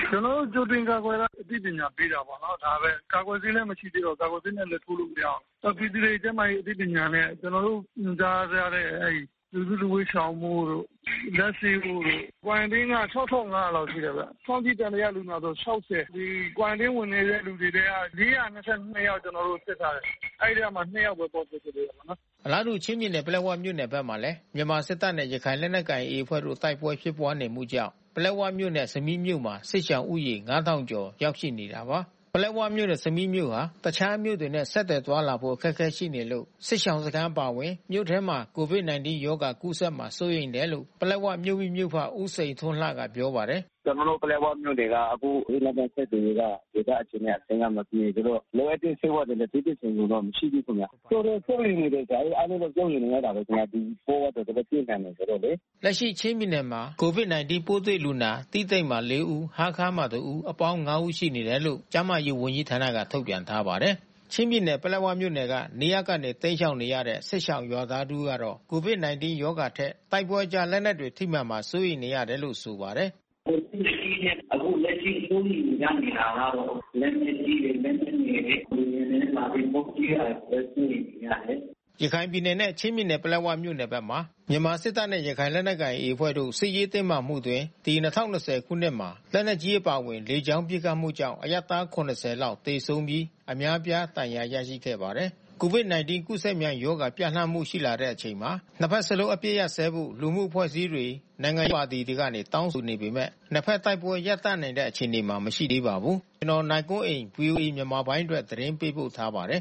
ကျွန်တော်တို့ကြိုတင်ကာကွယ်တာအသိပညာပေးတာပေါ့နော်ဒါပဲကာကွယ်ဆေးလည်းမရှိသေးတော့ကာကွယ်ဆေးနဲ့လည်းထိုးလို့မရအောင်ပြည်သူတွေကျန်းမာရေးအသိပညာနဲ့ကျွန်တော်တို့ညွှန်ကြားရတဲ့အဲဒီလူစုလူဝေးရှောင်မှုတို့လက်ဆေးမှုတို့ကွမ်တင်းက၆ထောင်ငါးရာလောက်ရှိတယ်ဗျစောင့်ကြည့်တန်တရားလူနာဆို၆၀ဒီကွမ်တင်းဝင်နေတဲ့လူတွေတွေက၄ရာ၂၂ယောက်ကျွန်တော်တို့စစ်ထားတယ်အဲဒီထဲမှာ၂ယောက်ပဲပေါ်ဖြစ်တယ်ပေါ့နော်အလားတူချင်းပြည်နယ်ပလက်ဝမြို့နယ်ဘက်မှာလည်းမြန်မာစစ်တပ်နဲ့ရခိုင်လက်နက်ကိုင်အေအဖွဲ့တို့တိုက်ပွဲဖြစ်ပွားနေမှုကြောင့်ပလက်ဝမြို့နယ်စမီးမြို့မှာစစ်ရှောင်ဥယေငါးထောင်ကျော်ရောက်ရှိနေတာပါပလက်ဝမြို့နယ်စမီးမြို့ဟာတခြားမြို့တွေနဲ့ဆက်သွယ်သွားလာဖို့အခက်အခဲရှိနေလို့စစ်ရှောင်စခန်းပါဝင်မြို့ထဲမှာကိုဗစ် ၁၉ ရောဂါကူးစက်မှာစိုးရိမ်တယ်လို့ပလက်ဝမြို့မိမြို့ဖဦးစိန်ထွန်းလှကပြောပါတယ်ကျွန်တော်တို့ပလက်ဝမြို့တွေကအခုဒီလက်ပတ်ဆက်တွေကဒေသအခြေအနေအဆင်ကမပြေကြတော့လောအပ်တဲ့ဆေးဝါးတွေလည်းတိတိကျကျတော့မရှိဘူးခင်ဗျာဆိုတော့ဆိုရင်တွေကြာအားလုံးကြောက်နေရတာပဲခင်ဗျာဒီပေါ်ဝတ်တော့တပြည့်နေတယ်ဆိုတော့လေလက်ရှိချင်းပြည်နယ်မှာကိုဗစ် ၁၉ ပိုးတွေ့လူနာတိသိမ့်မှာ၄ဦးဟားခါးမှာtwoဦးအပေါင်း၅ဦးရှိနေတယ်လို့ကျန်းမာရေးဝန်ကြီးဌာနကထုတ်ပြန်ထားပါတယ်ချင်းပြည်နယ်ပလက်ဝမြို့နယ်ကနေရာကနေတိမ်းရှောင်နေရတဲ့စစ်ရှောင်ရွာသားတို့ကတော့ကိုဗစ် ၁၉ ရောဂါထက်တိုက်ပွဲကြလက်နက်တွေထိမှန်မှာစိုးရိမ်နေရတယ်လို့ဆိုပါတယ်အခုလက်ရှိစိုးရိမ်နေနေတာကတော့လက်နက်ကြီးတွေလက်နက်ငယ်တွေကိုရင်းနေလာပြီးပုတ်ကြီးရတယ်စိုးရိမ်နေရတယ်ရခိုင်ပြည်နယ်နဲ့ချင်းပြည်နယ်ပလက်ဝမြို့နယ်ဘက်မှာမြန်မာစစ်တပ်နဲ့ရခိုင်လက်နက်ကိုင်အေအဖွဲ့တို့စစ်ရေးတင်းမာမှုတွင်ဒီ၂၀၂၀ခုနှစ်မှာလက်နက်ကြီးအပါအဝင်လေကြောင်းပစ်ခတ်မှုကြောင့်အရပ်သား၇၀လောက်သေဆုံးပြီးအများပြားဒဏ်ရာရရှိခဲ့ပါတယ်ကိုဗစ် ၁၉ ကူးစက်မြန်ရောဂါပြန့်နှံ့မှုရှိလာတဲ့အချိန်မှာနှစ်ဖက်စလုံးအပြည့်ရဆဲဖို့လူမှုအဖွဲ့အစည်းတွေနိုင်ငံရေးပါတီတွေကနေတောင်းဆိုနေပေမဲ့နှစ်ဖက်တိုက်ပွဲရပ်တန့်နိုင်တဲ့အခြေအနေမှာမရှိသေးပါဘူးကျွန်တော်နိုင်ကွန်းအိမ် ဗွီအိုအေ မြန်မာပိုင်းအတွက်သတင်းပေးပို့ထားပါတယ်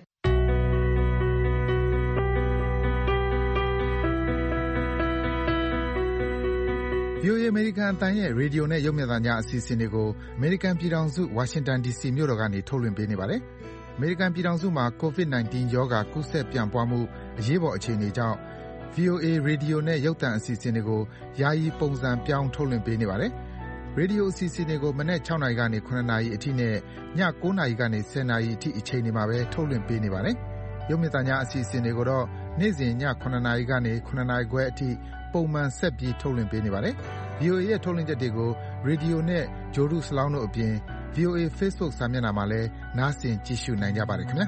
ဗွီအိုအေ အမေရိကန်အသံရဲ့ရေဒီယိုနဲ့ရုပ်မြင်သံကြားအစီအစဉ်တွေကိုအမေရိကန်ပြည်ထောင်စုဝါရှင်တန်ဒီစီမြို့တော်ကနေထုတ်လွှင့်ပေးနေပါတယ်။အမေရိကန်ပြည်ထောင်စုမှာကိုဗစ် ၁၉ ရောဂါကူးစက်ပြန့်ပွားမှုအရေးပေါ်အခြေအနေကြောင့် ဗွီအိုအေ ရေဒီယိုနဲ့ရုပ်သံအစီအစဉ်တွေကိုယာယီပုံစံပြောင်းထုတ်လွှင့်ပေးနေပါတယ်။ရေဒီယိုအစီအစဉ်တွေကိုမနက်၆နာရီကနေ၇နာရီအထိနဲ့ည၉နာရီကနေ၁၀နာရီအထိအချိန်တွေမှာပဲထုတ်လွှင့်ပေးနေပါတယ်။ရုပ်မြင်သံကြားအစီအစဉ်တွေကိုတော့နေ့စဉ်ည၇နာရီကနေ၇နာရီခွဲအထိပုံမှန်ဆက်ပြီးထုတ်လွှင့်ပေးနေပါတယ်။ ဗွီအိုအေရဲ့ထုတ်လွှင့်ချက်တွေကိုရေဒီယိုနဲ့ဂြိုဟ်တုစလောင်းတို့အပြင် ဗွီအိုအေ Facebook စာမျက်နှာမှာလည်းနားဆင်ကြည့်ရှုနိုင်ကြပါတယ်ခင်ဗျာ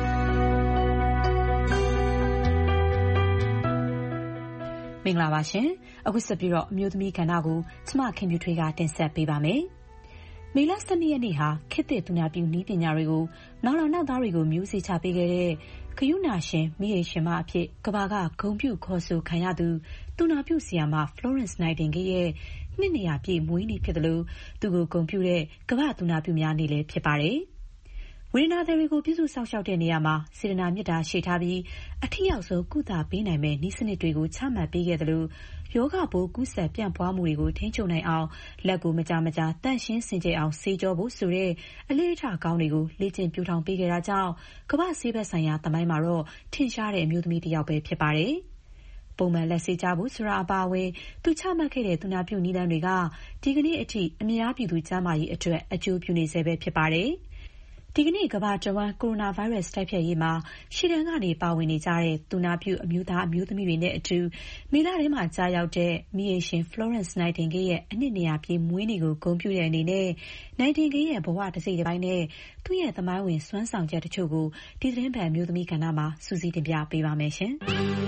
မင်္ဂလာပါရှင်အခုဆက်ပြီးတော့အမျိုးသမီးကဏ္ဍကိုကျမခင်ဗျူထွေးကတင်ဆက်ပေးပါမယ်မေလ၁၂ရက်နေ့ဟာခေတ်သစ်သူနာပြုနည်းပညာတွေကိုနောက်လာနောက်သားတွေကိုမျိုးစေ့ချပေးခဲ့တဲ့ဂရုဏာရှင်မိယေရှင်မအဖြစ်ကမ္ဘာကဂုဏ်ပြုခေါ်ဆိုခံရသူသူနာပြုဆရာမ Florence Nightingale ရဲ့နှစ်နေရာပြည့်မွေးနေ့ဖြစ်တယ်လို့သူကိုဂုဏ်ပြုတဲ့ကမ္ဘာသူနာပြုများနေ့လည်းဖြစ်ပါတယ်ဝေဒနာတွေကိုပြုစုစောင့်ရှောက်တဲ့နေရာမှာစေတနာမေတ္တာရှေ့ထားပြီးအထက်ရောက်ဆုံးကုသပေးနိုင်မဲ့နည်းစနစ်တွေကိုချမှတ်ပေးခဲ့တယ်လို့ယောဂပိုးကူးစက်ပြန့်ပွားမှုတွေကိုထိန်းချုပ်နိုင်အောင်လက်ကိုမကြာမကြာတန့်ရှင်းစင်ကြယ်အောင်ဆေးကြောဖို့ဆိုတဲ့အလေးထားကောင်းတွေကိုလေ့ကျင့်ပြူထောင်ပေးခဲ့တာကြောင့်ကမ္ဘာဆေးဘက်ဆိုင်ရာသမိုင်းမှာတော့ထင်ရှားတဲ့အမျိုးသမီးတစ်ယောက်ပဲဖြစ်ပါတယ်ပုံမှန်လက်ဆေးကြဖို့ဆိုတာအပါအဝင်သူချမှတ်ခဲ့တဲ့သူနာပြုနည်းလမ်းတွေကဒီကနေ့အထိအများပြည်သူကျန်းမာရေးအတွက်အကျိုးပြုနေဆဲပဲဖြစ်ပါတယ်ဒီကနေ့ကမ္ဘာတဝန်းကိုရိုနာဗိုင်းရပ်စ်တိုက်ဖျက်ရေးမှာရှေ့တန်းကနေပါဝင်နေကြတဲ့သူနာပြုအမျိုးသားအမျိုးသမီးတွေနဲ့အတူမေလထဲမှာကြာရောက်တဲ့မိယေရှင် Florence Nightingale ရဲ့အနှစ်နေရာပြည့်မွေးနေ့ကိုဂုဏ်ပြုတဲ့အနေနဲ့ Nightingale ရဲ့ဘဝတစ်စိတ်တစ်ပိုင်းနဲ့သူ့ရဲ့သမိုင်းဝင်စွမ်းဆောင်ချက်တချို့ကိုဒီသတင်းပတ်အမျိုးသမီးကဏ္ဍမှာစူးစီးတင်ပြပေးပါမယ်ရှင်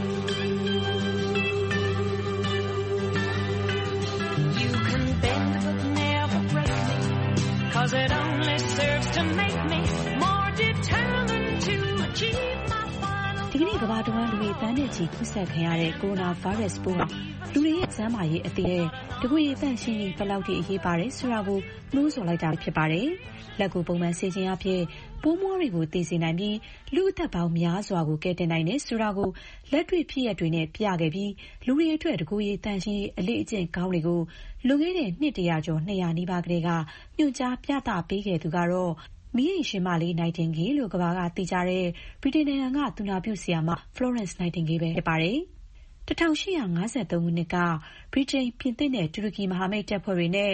Cause it only serves to make me more determined to achieve my final ဒီကနေ့ကမ္ဘာတဝန်းလူတွေတန်းနဲ့ချီကူးစက်ခံရတဲ့ကိုရိုနာဗိုင်းရပ်စ်ပိုးဟာလူတွေရဲ့ကျန်းမာရေးအသေးနဲ့တကွေတန့်ရှင်းရေးဘယ်လောက်ထိအရေးပါတယ်ဆိုတာကိုနှိုးဆော်လိုက်တာဖြစ်ပါတယ်။လက်ကိုပုံမှန်ဆေးခြင်းအဖြစ်ပိုးမွှားတွေကိုတည်စေနိုင်ပြီးလူအသက်ပေါင်းများစွာကိုကယ်တင်နိုင်တယ်ဆိုတာကိုလက်တွေ့ဖြစ်ရပ်တွေနဲ့ပြခဲ့ပြီးလူတွေအတွက်တကွေတန့်ရှင်းရေးအလေးအကျင့်ကောင်းတွေကိုလွန်ခဲ့တဲ့နှစ်တရာကျော်နှစ်ရာနီးပါးကလေးကညွှန်ကြားပြသပေးခဲ့သူကတော့မိယေရှင်မလေး Nightingale လို့ကမ္ဘာကသိကြတဲ့ဗြိတိန်နိုင်ငံကသူနာပြုဆရာမ Florence Nightingale ပဲဖြစ်ပါတယ်။၁၈၅၃ခုနှစ်ကဗြိတိန်ပြင်သစ်နဲ့တူရကီမဟာမိတ်တပ်ဖွဲ့တွေနဲ့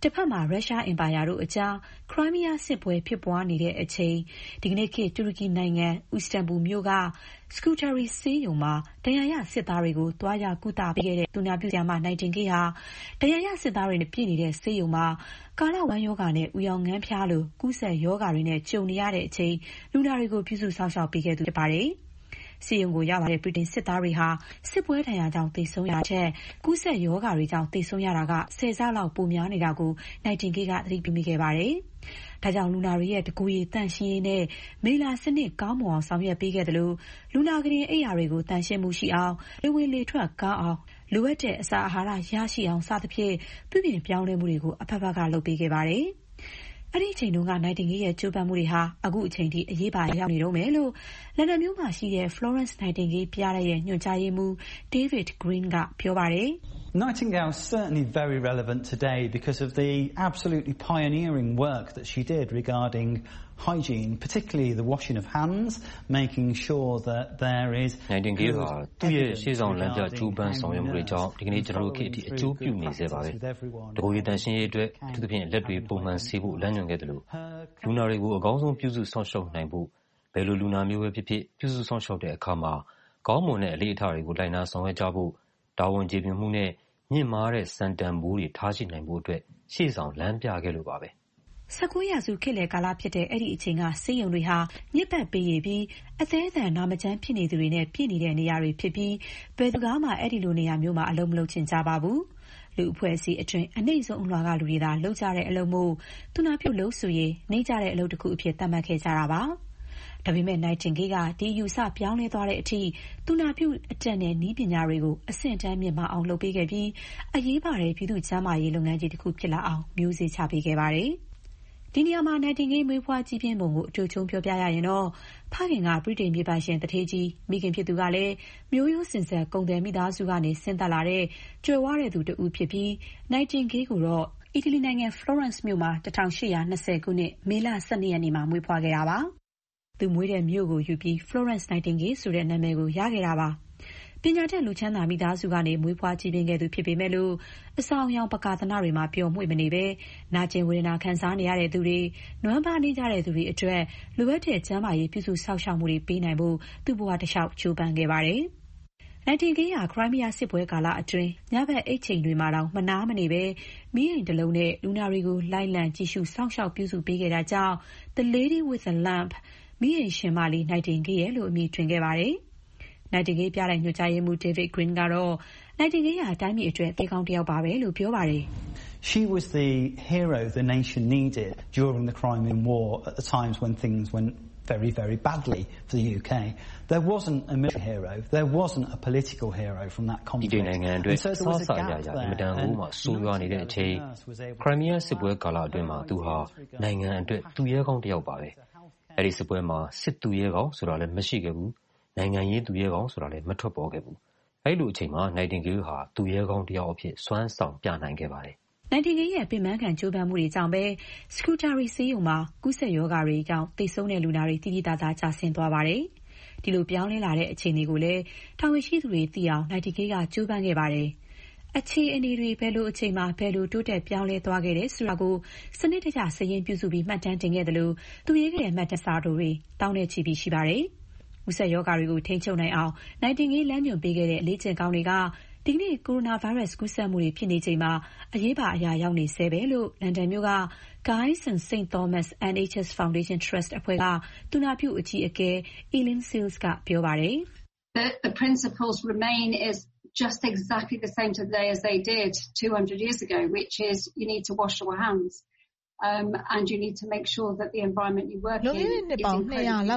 တစ်ဖက်မှာရုရှားအင်ပါယာတို့အကြားခရိုင်းမီးယားစစ်ပွဲဖြစ်ပွားနေတဲ့အချိန်ဒီကနေ့ခေတ်တူရကီနိုင်ငံအီစတန်ဘူလ်မြို့ကစကူတာရီဆေးရုံမှာဒဏ်ရာရစစ်သားတွေကိုတွားရကုသပေးခဲ့တဲ့သူနာပြုဆရာမနိုင်တင်ကေးဟာဒဏ်ရာရစစ်သားတွေနဲ့ပြည့်နေတဲ့ဆေးရုံမှာကာလဝမ်းရောဂါနဲ့ဥယောင်ငန်းဖျားလိုကူးစက်ရောဂါတွေနဲ့ကြုံနေရတဲ့အချိန်လူနာတွေကိုပြုစုစောင့်ရှောက်ပေးခဲ့သူဖြစ်ပါတယ်။ဆေးရုံကိုရောက်လာတဲ့ဗြိတိန်စစ်သားတွေဟာစစ်ပွဲဒဏ်ရာကြောင့်သေဆုံးရတဲ့ကူးစက်ရောဂါတွေကြောင့်သေဆုံးရတာကဆယ်ဆလောက်ပိုများနေတာကိုနိုင်တင်ကေးကသတိပြုမိခဲ့ပါတယ်။ဒါကြောင့်လူနာတွေရဲ့တကူရည်တန့်ရှင်းရေးနဲ့မေလာစနစ်ကောင်းမွန်အောင်ဆောင်ရွက်ပေးခဲ့တယ်လို့လူနာကလေးအိယာတွေကိုတန့်ရှင်းမှုရှိအောင်လေဝင်လေထွက်ကောင်းအောင်လိုအပ်တဲ့အစာအာဟာရရရှိအောင်စသဖြင့်ပြုပြင်ပြောင်းလဲမှုတွေကိုအဖက်ဖက်ကလုပ်ပေးခဲ့ပါတယ်။အဲ့ဒီအချိန်တုန်းကနိုင်တင်ကေးရဲ့ကြိုးပမ်းမှုတွေဟာအခုအချိန်ထိအရေးပါရောက်နေတော့မယ်လို့လန်ဒန်မြို့မှာရှိတဲ့ Florence Nightingale ပြရတဲ့ညွှန်ကြားရေးမှူး David Green ကပြောပါတယ်။ Nightingale is certainly very relevant today because of the absolutely pioneering work that she did regarding hygiene, particularly the washing of hands, making sure that there is Nightingale ဟာသူ့ရဲ့ရှေ့ဆောင်လမ်းပြကျိုးပမ်းဆောင်ရွက်မှုတွေကြောင့်ဒီကနေ့ကျွန်တော်တို့ခေတ်အထိအကျိုးပြုနေစေပါပဲ။တကူရည်တန်ရှင်းရေးအတွက်အထူးသဖြင့်လက်တွေပုံမှန်ဆေးဖို့လမ်းညွှန်ခဲ့တယ်လို့လူနာတွေကိုအကောင်းဆုံးပြုစုစောင့်ရှောက်နိုင်ဖို့ဘယ်လိုလူနာမျိုးပဲဖြစ်ဖြစ်ပြုစုစောင့်ရှောက်တဲ့အခါမှာကောင်းမွန်တဲ့အလေးအထားတွေကိုလိုက်နာဆောင်ရွက်ကြဖို့တာဝန်ကျေပြွန်မှုနဲ့မြင့်မားတဲ့စံတန်ဖိုးတွေထားရှိနိုင်ဖို့အတွက်ရှေ့ဆောင်လမ်းပြခဲ့လို့ပါပဲ။၁၉ရာစုခေတ်လယ်ကာလဖြစ်တဲ့အဲ့ဒီအချိန်ကဆေးရုံတွေဟာညစ်ပတ်ပေးရပြီးအသေးအံနာမကျန်းဖြစ်နေသူတွေနဲ့ပြည့်နေတဲ့နေရာတွေဖြစ်ပြီးဘယ်သူကမှအဲ့ဒီလိုနေရာမျိုးမှာအလုံးမလုံးချင်ကြပါဘူး။လူအဖွဲ့အစည်းအတွင်းအနှိမ့်ဆုံးအလွှာကလူတွေသာလုပ်ကြတဲ့အလုပ်မို့သူနာပြုလုပ်ဆိုရင်နှိမ့်ကြတဲ့အလုပ်တစ်ခုအဖြစ်သတ်မှတ်ခဲ့ကြတာပါ။ဒါပေမဲ့နိုင်တင်ကေးကဒီယူဆပြောင်းလဲသွားတဲ့အထိသူနာပြုအတက်နဲ့နည်းပညာတွေကိုအဆင့်တန်းမြင့်မားအောင်လုပ်ပေးခဲ့ပြီးအရေးပါတဲ့ပြည်သူ့ကျန်းမာရေးလုပ်ငန်းကြီးတစ်ခုဖြစ်လာအောင်မျိုးစေ့ချပေးခဲ့ပါတယ်။ဒီနေရာမှာနိုင်တင်ကေးမွေးဖွားကြီးပြင်းပုံကိုအတူချုံပြောပြရရင်တော့ဖခင်ကဗြိတိန်ပြည်ပရှင်တထေးကြီးမိခင်ဖြစ်သူကလည်းမျိုးရိုးစင်ဆက်ကုန်တယ်မိသားစုကနေဆင်းသက်လာတဲ့ကြွယ်ဝတဲ့သူတူဖြစ်ပြီးနိုင်တင်ကေးကိုတော့အီတလီနိုင်ငံဖလော်ရန့်စ်မြို့မှာ၁၈၂၀ခုနှစ်မေလ၁၂ရက်နေ့မှာမွေးဖွားခဲ့တာပါ။သူမွေးတဲ့မြို့ကိုယူပြီး Florence Nightingale ဆိုတဲ့နာမည်ကိုရခဲ့တာပါ။ပညာတတ်လူချမ်းသာမိသားစုကနေမွေးဖွားကြီးပြင်းခဲ့သူဖြစ်ပေမဲ့လို့အဆောင်အယောင်ပကာသနာတွေမှာပျော်မွေ့မနေပဲနာကျင်ဝေဒနာခံစားနေရတဲ့သူတွေနွမ်းပါနေကြတဲ့သူတွေအတွက်လိုအပ်တဲ့ကျန်းမာရေးပြုစုစောင့်ရှောက်မှုတွေပေးနိုင်ဖို့သူ့ဘဝတစ်လျှောက်ကြိုးပမ်းခဲ့ပါတယ်။နိုင်တင်ကေးဟာခရိုင်းမီးယားစစ်ပွဲကာလအတွင်းညဘက်အိတ်ချိန်တွေမှာတောင်မနားမနေပဲမီးအိမ်တစ်လုံးနဲ့လူနာတွေကိုလိုက်လံကြည့်ရှုစောင့်ရှောက်ပြုစုပေးခဲ့တာကြောင့် The Lady with the Lamp မီးအိမ်ရှင်မလေးနိုင်တင်ကေးရဲ့လို့အမည်ထွင်ခဲ့ပါတယ်။နိုင်တင်ကေးပြတဲ့ညွှန်ကြားရေးမှူး David Green ကတော့နိုင်တင်ကေးဟာတိုင်းပြည်အတွက်တေကောင်းတယောက်ပါပဲလို့ပြောပါတယ်။ She was the hero the nation needed during the Crimean War at the times when things went very, very badly for the U K. There wasn't a military hero. There wasn't a political hero from that conflict. ဒီနိုင်ငံအတွက်စားစာရရအင်မတန်ဟိုးမှဆိုးရွားနေတဲ့အချိန်ခရိုင်းမီးယားစစ်ပွဲကာလအတွင်းမှာသူဟာနိုင်ငံအတွက်သူရဲကောင်းတယောက်ပါပဲ။အဲဒီစစ်ပွဲမှာစစ်သူရဲကောင်းဆိုတာလည်းမရှိခဲ့ဘူး။နိုင်ငံရေးသူရဲကောင်းဆိုတာလည်းမထွက်ပေါ်ခဲ့ဘူး။အဲဒီလိုအချိန်မှာနိုင်တင်ကေးဟာသူရဲကောင်းတယောက်အဖြစ်စွမ်းဆောင်ပြနိုင်ခဲ့ပါတယ်။နိုင်တင်ကေးရဲ့ပင်ပန်းခံကြိုးပမ်းမှုတွေကြောင့်ပဲစကူတာရီဆေးရုံမှာကူးစက်ရောဂါတွေကြောင့်သေဆုံးတဲ့လူနာတွေတိတိကျကျကျဆင်းသွားပါတယ်။ဒီလိုပြောင်းလဲလာတဲ့အခြေအနေကိုလည်းတာဝန်ရှိသူတွေသိအောင်နိုင်တင်ကေးကကြိုးပမ်းခဲ့ပါတယ်။အခြေအနေတွေဘယ်လိုအချိန်မှာဘယ်လိုတိုးတက်ပြောင်းလဲသွားခဲ့တယ်ဆိုတာကိုစနစ်တကျစာရင်းပြုစုပြီးမှတ်တမ်းတင်ခဲ့တယ်လို့သူရေးခဲ့တဲ့မှတ်တမ်းစာတွေတောင်းတဲ့ချီပြီးရှိပါတယ်။ဦးဆက်ရောဂါတွေကိုထိန်းချုပ်နိုင်အောင်နိုင်တင်ကေးလမ်းညွှန်ပေးခဲ့တဲ့အလေးကျင့်ကောင်းတွေကဒီကနေ့ကိုရိုနာဗိုင်းရပ်စ်ကူးစက်မှုတွေဖြစ်နေချိန်မှာအရေးပါအရာရောက်နေဆဲပဲလို့လန်ဒန်မြို့က Guy's and Saint Thomas အန် အိတ်ချ် က်စ် Foundation Trust အဖွဲ့ကသူနာပြုအကြီးအကဲ Eileen Sills ကပြောပါတယ်။ The the principles remain is just exactly the same today as they did two hundred years ago, which is you need to wash your hands. Um, and you need to make sure that the environment you work in is incredibly clean and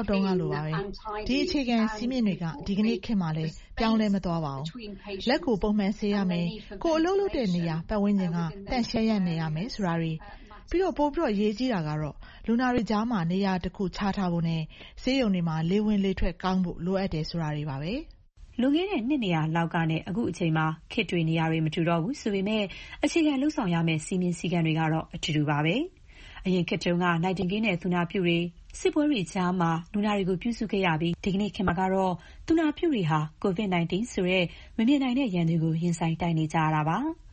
tidy. ဒီအခြေခံစည်းမျဉ်းတွေကဒီကနေ့ခေတ်မှာလည်းပြောင်းလဲမသွားပါဘူး။လက်ကိုပုံမှန်ဆေးရမယ်။ကိုယ်အလုပ်လုပ်တဲ့နေရာပတ်ဝန်းကျင်ကတန့်ရှင်းရနေရမယ်ဆိုတာတွေပြီးတော့ပို့ပြီးတော့ရေးကြီးတာကတော့လူနာတွေကြားမှာနေရာတစ်ခုခြားထားဖို့နဲ့ဆေးရုံတွေမှာလေဝင်လေထွက်ကောင်းဖို့လိုအပ်တယ်ဆိုတာတွေပါပဲ။လွန်ခဲ့တဲ့နှစ်နေရာလောက်ကနဲ့အခုအချိန်မှာခေတ်တွေနေရာတွေမတူတော့ဘူးဆိုပေမဲ့အခြေခံလှုပ်ဆောင်ရမယ့်စီမင်းစည်းကမ်းတွေကတော့အတူတူပါပဲအရင်ခေတ်တုန်းကနိုင်တင်ကေးနဲ့သူနာပြုတွေစစ်ပွဲတွေကြားမှာလူနာတွေကိုပြုစုခဲ့ရပြီးဒီကနေ့ခေတ်မှာကတော့သူနာပြုတွေဟာ ကိုဗစ် ၁၉ ဆိုတဲ့မမြင်နိုင်တဲ့ရန်သူကိုရင်ဆိုင်တိုက်နေကြရတာပါ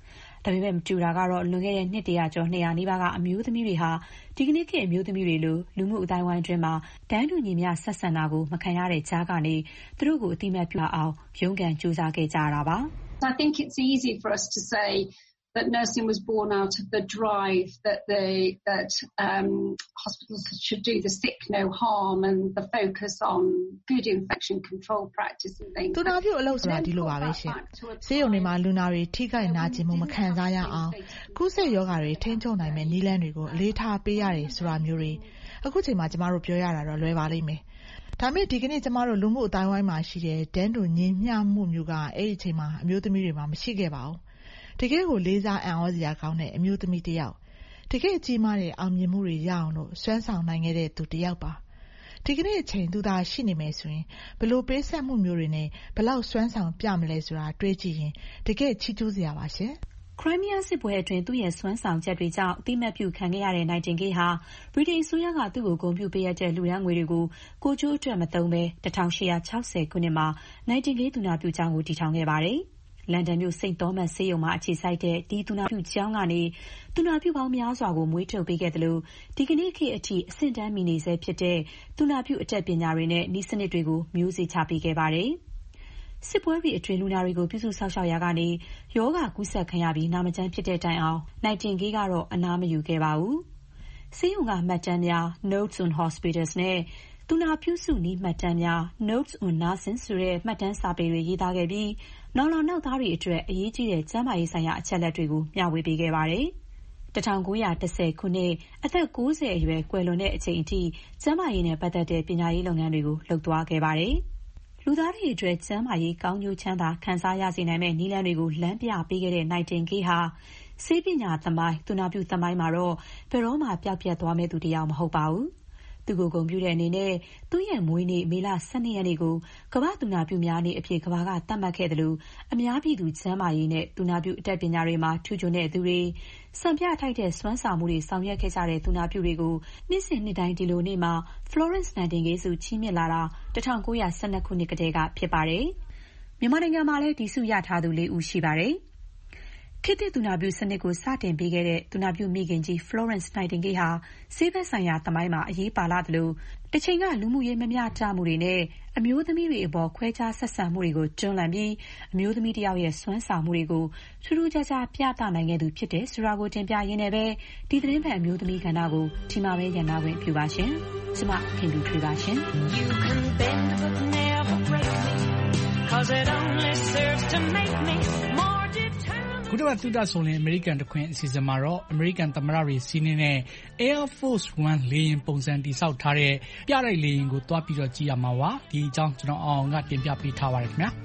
ဒါပေမဲ့မတူတာကတော့လွန်ခဲ့တဲ့နှစ်တရာကျော်နှစ်ရာနီးပါးကအမျိုးသမီးတွေဟာဒီကနေ့ခေတ်အမျိုးသမီးတွေလိုလူမှုအတိုင်းအဝိုင်းအတွင်းမှာတန်းတူညီမျှဆက်ဆံတာကိုမခံရတဲ့ကြားကနေသူတို့ကိုအသိအမှတ်ပြုအောင်ရုန်းကန်ကြိုးစားခဲ့ကြတာပါ I think it's easy for us to say that nursing was born out of the drive that the that um, hospitals should do the sick no harm and the focus on good infection control practice and things. သူနာပြုအလုပ်ဆိုတာဒီလိုပါပဲရှင်။ဆေးရုံတွေမှာလူနာတွေထိခိုက်နာကျင်မှုမခံစားရအောင်ကုသရောဂါတွေထိန်းချုပ်နိုင်မဲ့နည်းလမ်းတွေကိုအလေးထားပေးရတယ်ဆိုတာမျိုးတွေအခုချိန်မှာကျမတို့ပြောရတာတော့လွယ်ပါလိမ့်မယ်။ဒါပေမဲ့ဒီကနေ့ကျမတို့လူမှုအတိုင်းဝိုင်းမှာရှိတဲ့တန်းတူညီမျှမှုမျိုးကအဲ့ဒီချိန်မှာအမျိုးသမီးတွေမှာမရှိခဲ့ပါဘူး။တကယ်ကိုလေးစားအံ့ဩစရာကောင်းတဲ့အမျိုးသမီးတစ်ယောက်တကယ်ကြီးမားတဲ့အောင်မြင်မှုတွေရအောင်လို့စွမ်းဆောင်နိုင်ခဲ့တဲ့သူတစ်ယောက်ပါဒီကနေ့အချိန်သူသာရှိနေမယ်ဆိုရင်ဘလို့ပေးဆက်မှုမျိုးတွေနဲ့ဘလောက်စွမ်းဆောင်ပြမလဲဆိုတာတွေးကြည့်ရင်တကယ်ချီးကျူးစရာပါရှင်ခရိုင်းမီးယားစစ်ပွဲအတွင်းသူ့ရဲ့စွမ်းဆောင်ချက်တွေကြောင့်အသိမှတ်ပြုခံခဲ့ရတဲ့ Nightingale ဟာဗြိတိန်အစိုးရကသူ့ကိုဂုဏ်ပြုပေးရတဲ့လူရန်ငွေတွေကိုကိုကျိုးအတွက်မသုံးဘဲ၁၈၆၀ခုနှစ်မှာ Nightingale သူနာပြုကျောင်းကိုတည်ထောင်ခဲ့ပါတယ်။လန်ဒန်မြို့စိန့်သောမတ်ဆေးရုံမှာအခြေစိုက်တဲ့ဒီသူနာပြုကျောင်းကနေသူနာပြုပေါင်းများစွာကိုမွေးထုတ်ပေးခဲ့တယ်လို့ဒီကနေ့ခေတ်အထိအဆင့်တန်းမီနေဆဲဖြစ်တဲ့သူနာပြုအတတ်ပညာတွေနဲ့နည်းစနစ်တွေကိုမျိုးစေ့ချပေးခဲ့ပါတယ်။စစ်ပွဲတွေအတွင်းလူနာတွေကိုပြုစုစောင့်ရှောက်ရာကနေယောဂကူးစက်ခံရပြီးနာမကျန်းဖြစ်တဲ့တိုင်အောင် Nightingale ကတော့အနားမယူခဲ့ပါဘူး။ဆေးရုံကမှတ်တမ်းများ Notes on Hospitals နဲ့သူနာပြုစုနည်းမှတ်တမ်းများ Notes on Nursing ဆိုတဲ့မှတ်တမ်းစာပေတွေရေးသားခဲ့ပြီးနောင်လာနောက်သားတွေအတွက်အရေးကြီးတဲ့ကျန်းမာရေးဆိုင်ရာအချက်အလက်တွေကိုမျှဝေပေးခဲ့ပါတယ်။၁၉၁၀ခုနှစ်အသက်၉၀အရွယ်ကွယ်လွန်တဲ့အချိန်အထိကျန်းမာရေးနဲ့ပတ်သက်တဲ့ပညာရေးလုပ်ငန်းတွေကိုလုပ်သွားခဲ့ပါတယ်။လူသားတွေအတွက်ကျန်းမာရေးကောင်းကျိုးချမ်းသာခံစားရစေနိုင်မဲ့နည်းလမ်းတွေကိုလမ်းပြပေးခဲ့တဲ့ Nightingale ဟာဆေးပညာသမိုင်းသူနာပြုသမိုင်းမှာတော့ဘယ်တော့မှပျောက်ပြတ်သွားမဲ့သူတစ်ယောက်မဟုတ်ပါဘူး။သူကိုဂုဏ်ပြုတဲ့အနေနဲ့သူ့ရဲ့မွေးနေ့မေလ၁၂ရက်နေ့ကိုကမ္ဘာသူနာပြုများနေ့အဖြစ်ကမ္ဘာကသတ်မှတ်ခဲ့တယ်လို့အများပြည်သူကျန်းမာရေးနဲ့သူနာပြုအတတ်ပညာတွေမှာထူးချွန်တဲ့သူတွေစံပြထိုက်တဲ့စွမ်းဆောင်မှုတွေဆောင်ရွက်ခဲ့ကြတဲ့သူနာပြုတွေကိုနှစ်စဉ်နှစ်တိုင်းဒီလိုနေ့မှာ Florence Nightingale ဆုချီးမြှင့်လာတာ၁၉၁၂ခုနှစ်ကတည်းကဖြစ်ပါတယ်။မြန်မာနိုင်ငံမှာလည်းဒီဆုရထားသူလေးဦးရှိပါတယ်။ခေတ်သစ်သူနာပြုစနစ်ကိုစတင်ပေးခဲ့တဲ့သူနာပြုမိခင်ကြီး Florence Nightingale ဟာဆေးဘက်ဆိုင်ရာသမိုင်းမှာအရေးပါလာသလိုတစ်ချိန်ကလူမှုရေးမမျှတမှုတွေနဲ့အမျိုးသမီးတွေအပေါ်ခွဲခြားဆက်ဆံမှုတွေကိုတွန်းလှန်ပြီးအမျိုးသမီးတစ်ယောက်ရဲ့စွမ်းဆောင်မှုတွေကိုထူးထူးခြားခြားပြသနိုင်ခဲ့သူဖြစ်တယ်ဆိုတာကိုတင်ပြရင်းနဲ့ပဲဒီသတင်းပတ်အမျိုးသမီးကဏ္ဍကိုဒီမှာပဲရန်နာခွင့်ပြုပါရှင်။ကျွန်မခင်ဗျူထွေးပါရှင်။ You can bend but never break me cause it only serves to make me more ကုတ္တတူတာဆိုရင်အမေရိကန်တခွင်အစီအစဉ်မှာတော့အမေရိကန်သမ္မတတွေစီးနေတဲ့ Air Force One လေယာဉ်ပုံစံတည်ဆောက်ထားတဲ့ပြတိုက်လေယာဉ်ကိုတွားပြီးတော့ကြည့်ရမှာပါဒီအကြောင်းကျွန်တော်အောင်ကတင်ပြပေးထားပါတယ်ခင်ဗျာ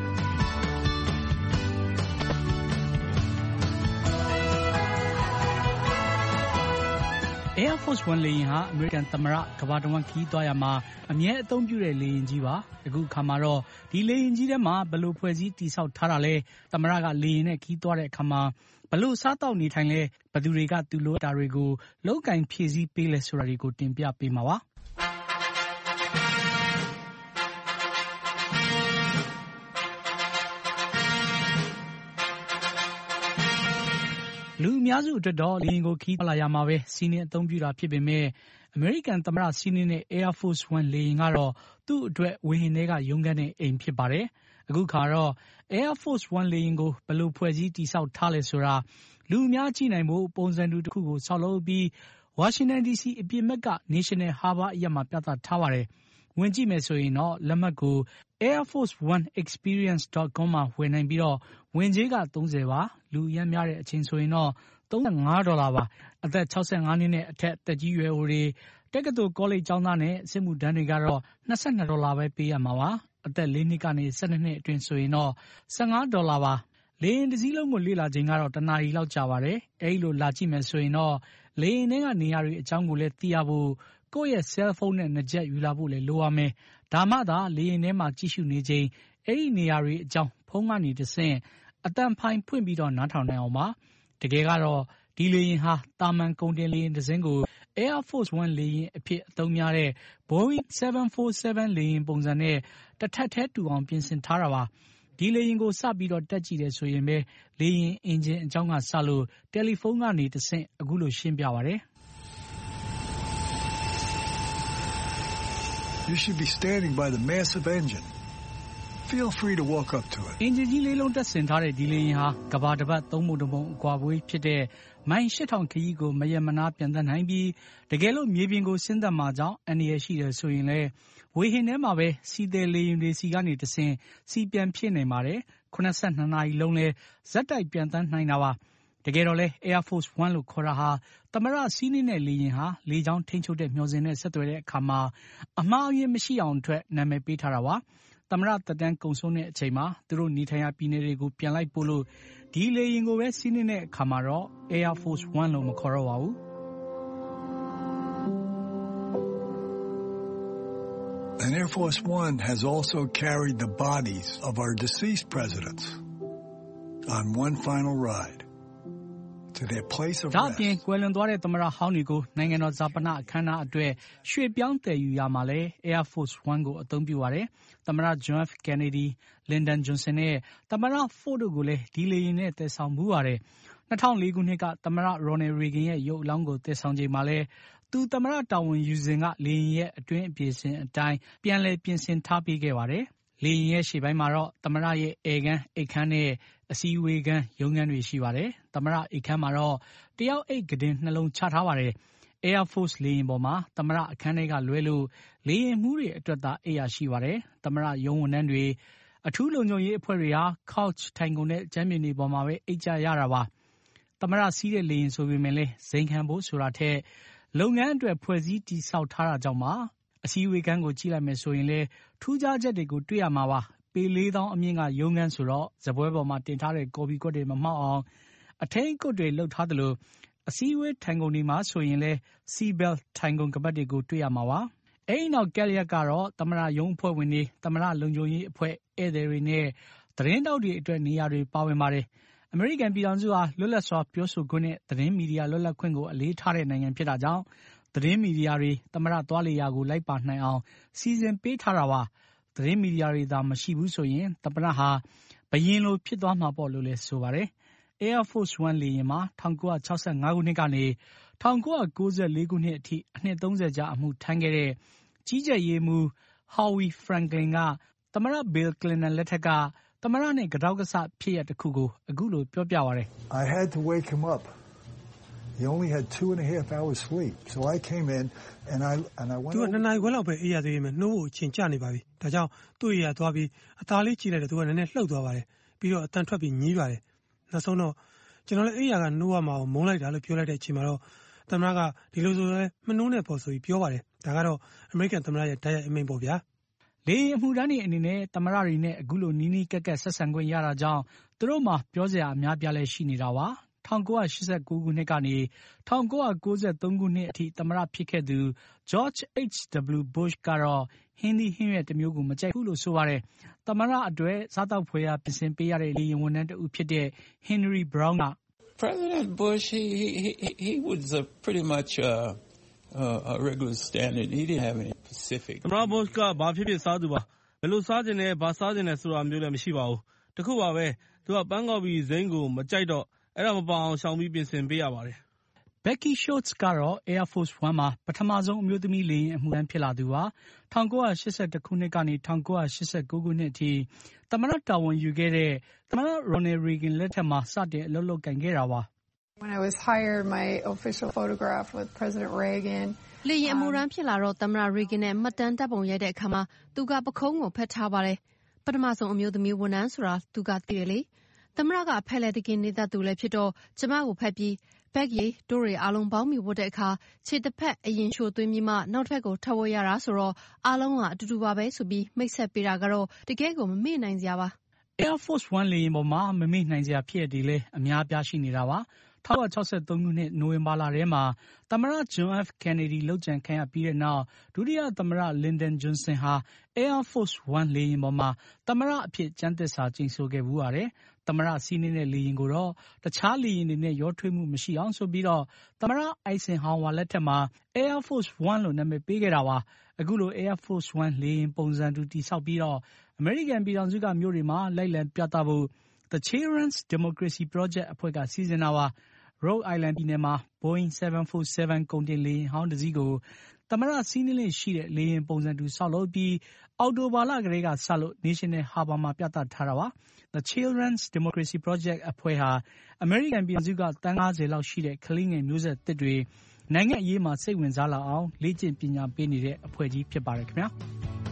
Air Force One လေယာဉ်ဟာအမေရိကန်သမ္မတကမ္ဘာတဝန်းခီးသွားရမှာအမြဲအသုံးပြုတဲ့လေယာဉ်ကြီးပါအခုအခါမှာတော့ဒီလေယာဉ်ကြီးထဲမှာဘယ်လိုဖွဲ့စည်းတည်ဆောက်ထားတာလဲသမ္မတကလေယာဉ်နဲ့ခီးသွားတဲ့အခါမှာဘယ်လိုစားတောက်နေထိုင်လဲဘယ်သူတွေကသူလိုတာတွေကိုလောက်ကင်ဖြည့်ဆည်းပေးလဲဆိုတာတွေကိုတင်ပြပေးမှာပါလူအများစုအတွက်တော့လေယာဉ်ကိုခီးသွားလာရမှာပဲစီးနှင်းအသုံးပြုတာဖြစ်ပေမဲ့အမေရိကန်သမ္မတစီးနှင်းတဲ့ Air Force One လေယာဉ်ကတော့သူ့အတွက်ဝေဟင်ထဲကရုန်းကန်တဲ့အိမ်ဖြစ်ပါတယ်အခုခါတော့ Air Force One လေယာဉ်ကိုဘယ်လိုဖွဲ့စည်းတည်ဆောက်ထားလဲဆိုတာလူအများကြည့်နိုင်ဖို့ပုံစံတူတစ်ခုကိုဆောက်လုပ်ပြီး Washington ဒီ စီ အပြင်ဘက်က National Harbor အရပ်မှာပြသထားပါတယ်ဝင်ကြည့်မယ်ဆိုရင်တော့လက်မှတ်ကို air force one experience dot com မှာဝယ်နိုင်ပြီးတော့ဝင်ကြေးကသုံးဆယ်ပါလူရမ်းများတဲ့အချိန်ဆိုရင်တော့သုံးဆယ်ငါးဒေါ်လာပါအသက်၆၅နှစ်နဲ့အထက်တက်ကြီးရွယ်အိုတွေတက္ကသိုလ်ကောလိပ်ကျောင်းသားနဲ့စစ်မှုထမ်းတွေကတော့၂၂ဒေါ်လာပဲပေးရမှာပါအသက်၄နှစ်ကနေ၁၂နှစ်အတွင်းဆိုရင်တော့၁၅ဒေါ်လာပါလေယာဉ်တစ်စီးလုံးကိုလေ့လာချိန်ကတော့တစ်နာရီလောက်ကြာပါတယ်အဲဒီလိုလာကြည့်မယ်ဆိုရင်တော့လေယာဉ်ထဲကနေရာတွေအကြောင်းကိုလည်းသိရဖို့ကိုယ့်ရဲ့ cell phone နဲ့နှာချက်ယူလာဖို့လည်းလိုရမယ်ဒါမှသာလေယာဉ်ထဲမှာကြည့်ရှုနေချိန်အဲ့ဒီနေရာတွေအကြောင်းဖုန်းကနေတဆင့်အတန်ဖိုင်ဖွင့်ပြီးတော့နားထောင်နိုင်အောင်ပါတကယ်ကတော့ဒီလေယာဉ်ဟာတာမန်ကုန်တင်လေယာဉ်တစ်စင်းကို Air Force One လေယာဉ်အဖြစ်အသုံးများတဲ့ Boeing seven forty-seven လေယာဉ်ပုံစံနဲ့တစ်ထပ်ထဲတူအောင်ပြင်ဆင်ထားတာပါဒီလေယာဉ်ကိုစပြီးတော့တက်ကြည့်တယ်ဆိုရင်ပဲလေယာဉ်အင်ဂျင်အကြောင်းကစလို့တယ်လီဖုန်းကနေတဆင့်အခုလိုရှင်းပြပါတယ်။ You should be standing by the massive engine. Feel free to walk up to it. အင်ဂျင်ကြီးလေးလုံးတက်ဆင်ထားတဲ့ဒီလေယာဉ်ဟာကဘာတစ်ပတ်သုံးပုံတစ်ပုံအကွာဝေးဖြစ်တဲ့မိုင်ရှစ်ထောင်ခရီးကိုမရမနာပြန်သက်နိုင်ပြီးတကယ်လို့မြေပြင်ကိုဆင်းသက်မှာကြောင့်အန္တရာယ်ရှိတယ်ဆိုရင်လည်းဝေဟင်ထဲမှာပဲစီးသည်လေယာဉ်တွေစီကနေတဆင့်စီပြန်ဖြစ်နေပါတယ်ခုနစ်ဆယ့်နှစ်နာရီလုံးလဲဇက်တိုက်ပြန်သက်နိုင်တာပါတကယ်တော့လဲ Air Force One လို့ခေါ်တာဟာသမရစီးနေတဲ့လေယာဉ်ဟာလေကြောင်းထိန်းချုပ်တဲ့မျှော်စင်နဲ့ဆက်သွယ်တဲ့အခါမှာအမှားအယွင်းမရှိအောင်အတွက်နာမည်ပေးထားတာပါသမရတက်တန်းကုံဆုံးတဲ့အချိန်မှာသူတို့နေထိုင်ရာပြည်နယ်တွေကိုပြန်လိုက်ပို့လို့ဒီလေယာဉ်ကိုပဲစီးနေတဲ့အခါမှာတော့ Air Force One လို့မခေါ်တော့ပါဘူး And Air Force One has also carried the bodies of our deceased presidents on one final ride to their place of rest. ဒါပြင်ကွယ်လွန်သွားတဲ့သမရဟောင်းတွေကိုနိုင်ငံတော်ဇာပနအခမ်းအနားအတွက်ရွှေ့ပြောင်းတည်ယူရမှာလဲ Air Force One ကိုအသုံးပြုပါတယ်။သမရ John F. Kennedy, Lyndon Johnson နဲ့သမရ Ford တို့ကိုလည်းဒီလေယာဉ်နဲ့တည်ဆောင်မှုပါတယ်။နှစ်ထောင်လေးခုနှစ်ကသမရ Ronald Reagan ရဲ့ရုပ်အလောင်းကိုတည်ဆောင်ချိန်မှာလဲသူသမရတာဝန်ယူစဉ်ကလေယာဉ်ရဲ့အတွင်းအပြေစဉ်အတိုင်းပြန်လည်ပြင်ဆင်ထားပေးခဲ့ပါတယ်။လေယာဉ်ရဲ့ရှေ့ပိုင်းမှာတော့သမရရဲ့ဧကန်းအိတ်ခမ်းနဲ့အစည်းအဝေးခန်းရုံးခန်းတွေရှိပါတယ်။သမရအိတ်ခမ်းမှာတော့တယောက်အိတ်ကတင်နှလုံးချထားပါတယ်။ Air Force လေယာဉ်ပေါ်မှာသမရအခန်းထဲကလွဲလို့လေယာဉ်မှုတွေအတွက်သာအိတ်ရရှိပါတယ်။သမရရုံးဝန်ထမ်းတွေအထူးလုံခြုံရေးအဖွဲ့တွေဟာ couch ထိုင်ကုန်တဲ့ကျမ်းမြေနေပေါ်မှာပဲအိတ်ကြရတာပါ။သမရစီးတဲ့လေယာဉ်ဆိုပေမဲ့လည်းဇိမ်ခံဖို့ဆိုတာထက်လုပ်ငန်းအတွက်ဖွဲ့စည်းတည်ဆောက်ထားတာကြောင့်ပါအစည်းအဝေးခန်းကိုကြည့်လိုက်မယ်ဆိုရင်လေထူးခြားချက်တွေကိုတွေ့ရမှာပါပေလေးသောင်းအမြင့်ကရုံးခန်းဆိုတော့ဇပွဲပေါ်မှာတင်ထားတဲ့ကော်ပီကွက်တွေမမှောက်အောင်အထိန်ကွက်တွေလှုပ်ထားသလိုအစည်းအဝေးထိုင်ကုန်တွေမှာဆိုရင်လေ seatbelt ထိုင်ကုန်ကပတ်တွေကိုတွေ့ရမှာပါအဲ့ဒီနောက်ကက်လျက်ကတော့သမရရုံးအဖွဲ့ဝင်တွေသမရလုံခြုံရေးအဖွဲ့ဧည့်သည်တွေနဲ့သတင်းတောက်တွေအတွက်နေရာတွေပါဝင်ပါတယ်အမေရိကန်ပြည်ထောင်စုဟာလွတ်လပ်စွာပြောဆိုခွင့်နဲ့သတင်းမီဒီယာလွတ်လပ်ခွင့်ကိုအလေးထားတဲ့နိုင်ငံဖြစ်တာကြောင့်သတင်းမီဒီယာတွေသမရသွားလေရာကိုလိုက်ပါနိုင်အောင်စီစဉ်ပေးထားတာပါသတင်းမီဒီယာတွေသာမရှိဘူးဆိုရင်သမရဟာဘယင်းလိုဖြစ်သွားမှာပေါ့လို့လည်းဆိုပါတယ် Air Force One လေယာဉ်မှာ၁၉၆၅ခုနှစ်ကနေ၁၉၉၄ခုနှစ်အထိအနှစ်သုံးဆယ်ကြာအမှုထမ်းခဲ့တဲ့ကြီးကြပ်ရေးမှူး Howie Franklin ကသမရ Bill Clinton လက်ထက်ကသမရနဲ့ကတောက်ကဆဖြစ်ရတစ်ခုကိုအခုလိုပြောပြပါတယ် I had to wake him up. He only had two and a half hours sleep. So I came in and I and I went သူကနှစ်နာရီခွဲလောက်ပဲအေးရသေးတယ်နှိုးဖို့အချိန်ကျနေပါပြီဒါကြောင့်သူ့အေးရသွားပြီးအသားလေးကြည့်လိုက်တယ်သူကနည်းနည်းလှုပ်သွားပါတယ်ပြီးတော့အတန်ထွက်ပြီးညည်းပါတယ်နောက်ဆုံးတော့ကျွန်တော်လည်းအေးရကနှိုးရမှာမုန်းလိုက်တာလို့ပြောလိုက်တဲ့အချိန်မှာတော့သမရကဒီလိုဆိုလဲမနှိုးနဲ့ပေါ့ဆိုပြီးပြောပါတယ်ဒါကတော့အမေရိကန်သမရရဲ့တိုက်ရိုက်အမိန့်ပေါ့ဗျာလေအမှုတန်းတွေအနေနဲ့သမရတွေနဲ့အခုလိုနီးနီးကက်ကက်ဆက်ဆံခွင့်ရတာကြောင့်သူတို့မှပြောစရာအများပြားလဲရှိနေတာပါ၁၉၈၉ခုနှစ်ကနေ၁၉၉၃ခုနှစ်အထိသမရဖြစ်ခဲ့သူ George H W Bush ကတော့ဟင်းသီးဟင်းရွက်တစ်မျိုးကိုမကြိုက်ဘူးလို့ဆိုပါတယ်သမရအတွက်စားတောက်ဖွယ်ရာပြင်ဆင်ပေးရတဲ့လေယာဉ်ဝန်ထမ်းတဦးဖြစ်တဲ့ Henry Brown က President Bush he he he he was a pretty much uh, uh, a regular standard he didn't have any Pacific သမရ Bush ကဘာဖြစ်ဖြစ်စားသူပါဘယ်လိုစားခြင်းလဲဘာစားခြင်းလဲဆိုတာမျိုးလည်းမရှိပါဘူးတခုပါပဲသူကပန်းကောက်ပြီးဇိမ်းကိုမကြိုက်တော့အဲ့ဒါမပေါအောင်ရှောင်ပြီးပြင်ဆင်ပေးရပါတယ် Becky Schultz ကတော့ Air Force One မှာပထမဆုံးအမျိုးသမီးလေယာဉ်အမှုထမ်းဖြစ်လာသူပါ၁၉၈၁ခုနှစ်ကနေ၁၉၈၉ခုနှစ်အထိသမရတာဝန်ယူခဲ့တဲ့သမရ Ronald Reagan လက်ထက်မှာစတင်အလုပ်လုပ်ကင်ခဲ့တာပါ When I was hired my official photograph with President Reagan လေယာဉ်အမှုထမ်းဖြစ်လာတော့သမရ Reagan နဲ့မှတ်တမ်းတပ်ပုံရိုက်တဲ့အခါမှာသူကပခုံးကိုဖက်ထားပါတယ်ပထမဆုံးအမျိုးသမီးဝန်ထမ်းဆိုတာသူကသိတယ်လေသမရကဖက်လက်တကင်းနေတတ်သူလည်းဖြစ်တော့ကျမကိုဖက်ပြီးဘက်ကြီးတို့တွေအားလုံးပေါင်းမိဝတ်တဲ့အခါခြေတစ်ဖက်အရင်ချိုသွင်းပြီးမှနောက်ထပ်ကိုထပ်ဝတ်ရတာဆိုတော့အားလုံးကအတူတူပါပဲဆိုပြီးမိတ်ဆက်ပေးတာကတော့တကယ်ကိုမမေ့နိုင်စရာပါ Air Force One လေယာဉ်ပေါ်မှာမမေ့နိုင်စရာဖြစ်ရည်လေအများပြားရှိနေတာပါ၁၉၆၃ ခုနှစ်နိုဝင်ဘာလထဲမှာသမ္မတ John F. Kennedy လုပ်ကြံခံရပြီးတဲ့နောက်ဒုတိယသမ္မတ Lyndon Johnson ဟာ Air Force One လေယာဉ်ပေါ်မှာသမ္မတအဖြစ်ကျမ်းသစ္စာကျိန်ဆိုခဲ့ဖူးပါတယ်။သမ္မတစီးနင်းတဲ့လေယာဉ်ကိုတော့တခြားလေယာဉ်တွေနဲ့ရောထွေးမှုမရှိအောင်ဆိုပြီးတော့သမ္မတအိုက်ဆင်ဟောဝါလက်ထက်မှာ Air Force One လို့နာမည်ပေးခဲ့တာပါ။အခုလို Air Force One လေယာဉ်ပုံစံတူတည်ဆောက်ပြီးတော့အမေရိကန်ပြည်ထောင်စုကမြို့တွေမှာလိုက်လံပြသဖို့ The Children's Democracy Project အဖွဲ့ကစီစဉ်တာပါ။ Rhode Island ပြည်နယ်မှာ Boeing seven forty-seven ကုန်တင်လေယာဉ်ဟောင်းတစ်စီးကိုသမ္မတစီးနင်းလေ့ရှိတဲ့လေယာဉ်ပုံစံတူဆောက်လုပ်ပြီးအောက်တိုဘာလကတည်းကစလို့ National Harbor မှာပြသထားတာပါ။ The Children's Democracy Project အဖွဲ့ဟာအမေရိကန်ပြည်ထောင်စုကသန်း၅၀လောက်ရှိတဲ့ကလေးငယ်မျိုးဆက်သစ်တွေနိုင်ငံရေးမှာစိတ်ဝင်စားလာအောင်လေ့ကျင့်ပညာပေးနေတဲ့အဖွဲ့ကြီးဖြစ်ပါတယ်ခင်ဗျာ။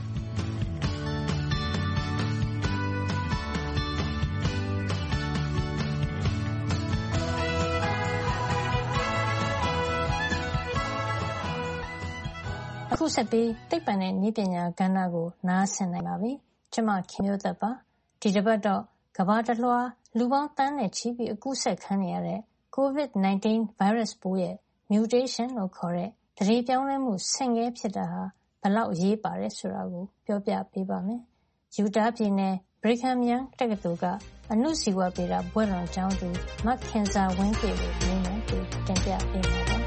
အခုဆက်ပြီးသိပ္ပံနဲ့နည်းပညာကဏ္ဍကိုနားဆင်နိုင်ပါပြီ။ကျွန်မခင်မျိုးသက်ပါ။ဒီတစ်ပတ်တော့ကမ္ဘာတစ်လွှားလူပေါင်းသန်းနဲ့ချီပြီးအကူးစက်ခံနေရတဲ့ COVID nineteen ဗိုင်းရပ်စ်ပိုးရဲ့ mutation လို့ခေါ်တဲ့သန္ဓေပြောင်းလဲမှုဆင့်ကဲဖြစ်တာဟာဘယ်လောက်အရေးပါတယ်ဆိုတာကိုပြောပြပေးပါမယ်။ Utah ပြည်နယ် Brigham Young တက္ကသိုလ်ကအဏုဇီဝဗေဒဘွဲ့လွန်ကျောင်းသူမခင်ဇာဝင်းပြည့်ကိုမြင်မြန်ပြီးတင်ပြပေးမှာပါ။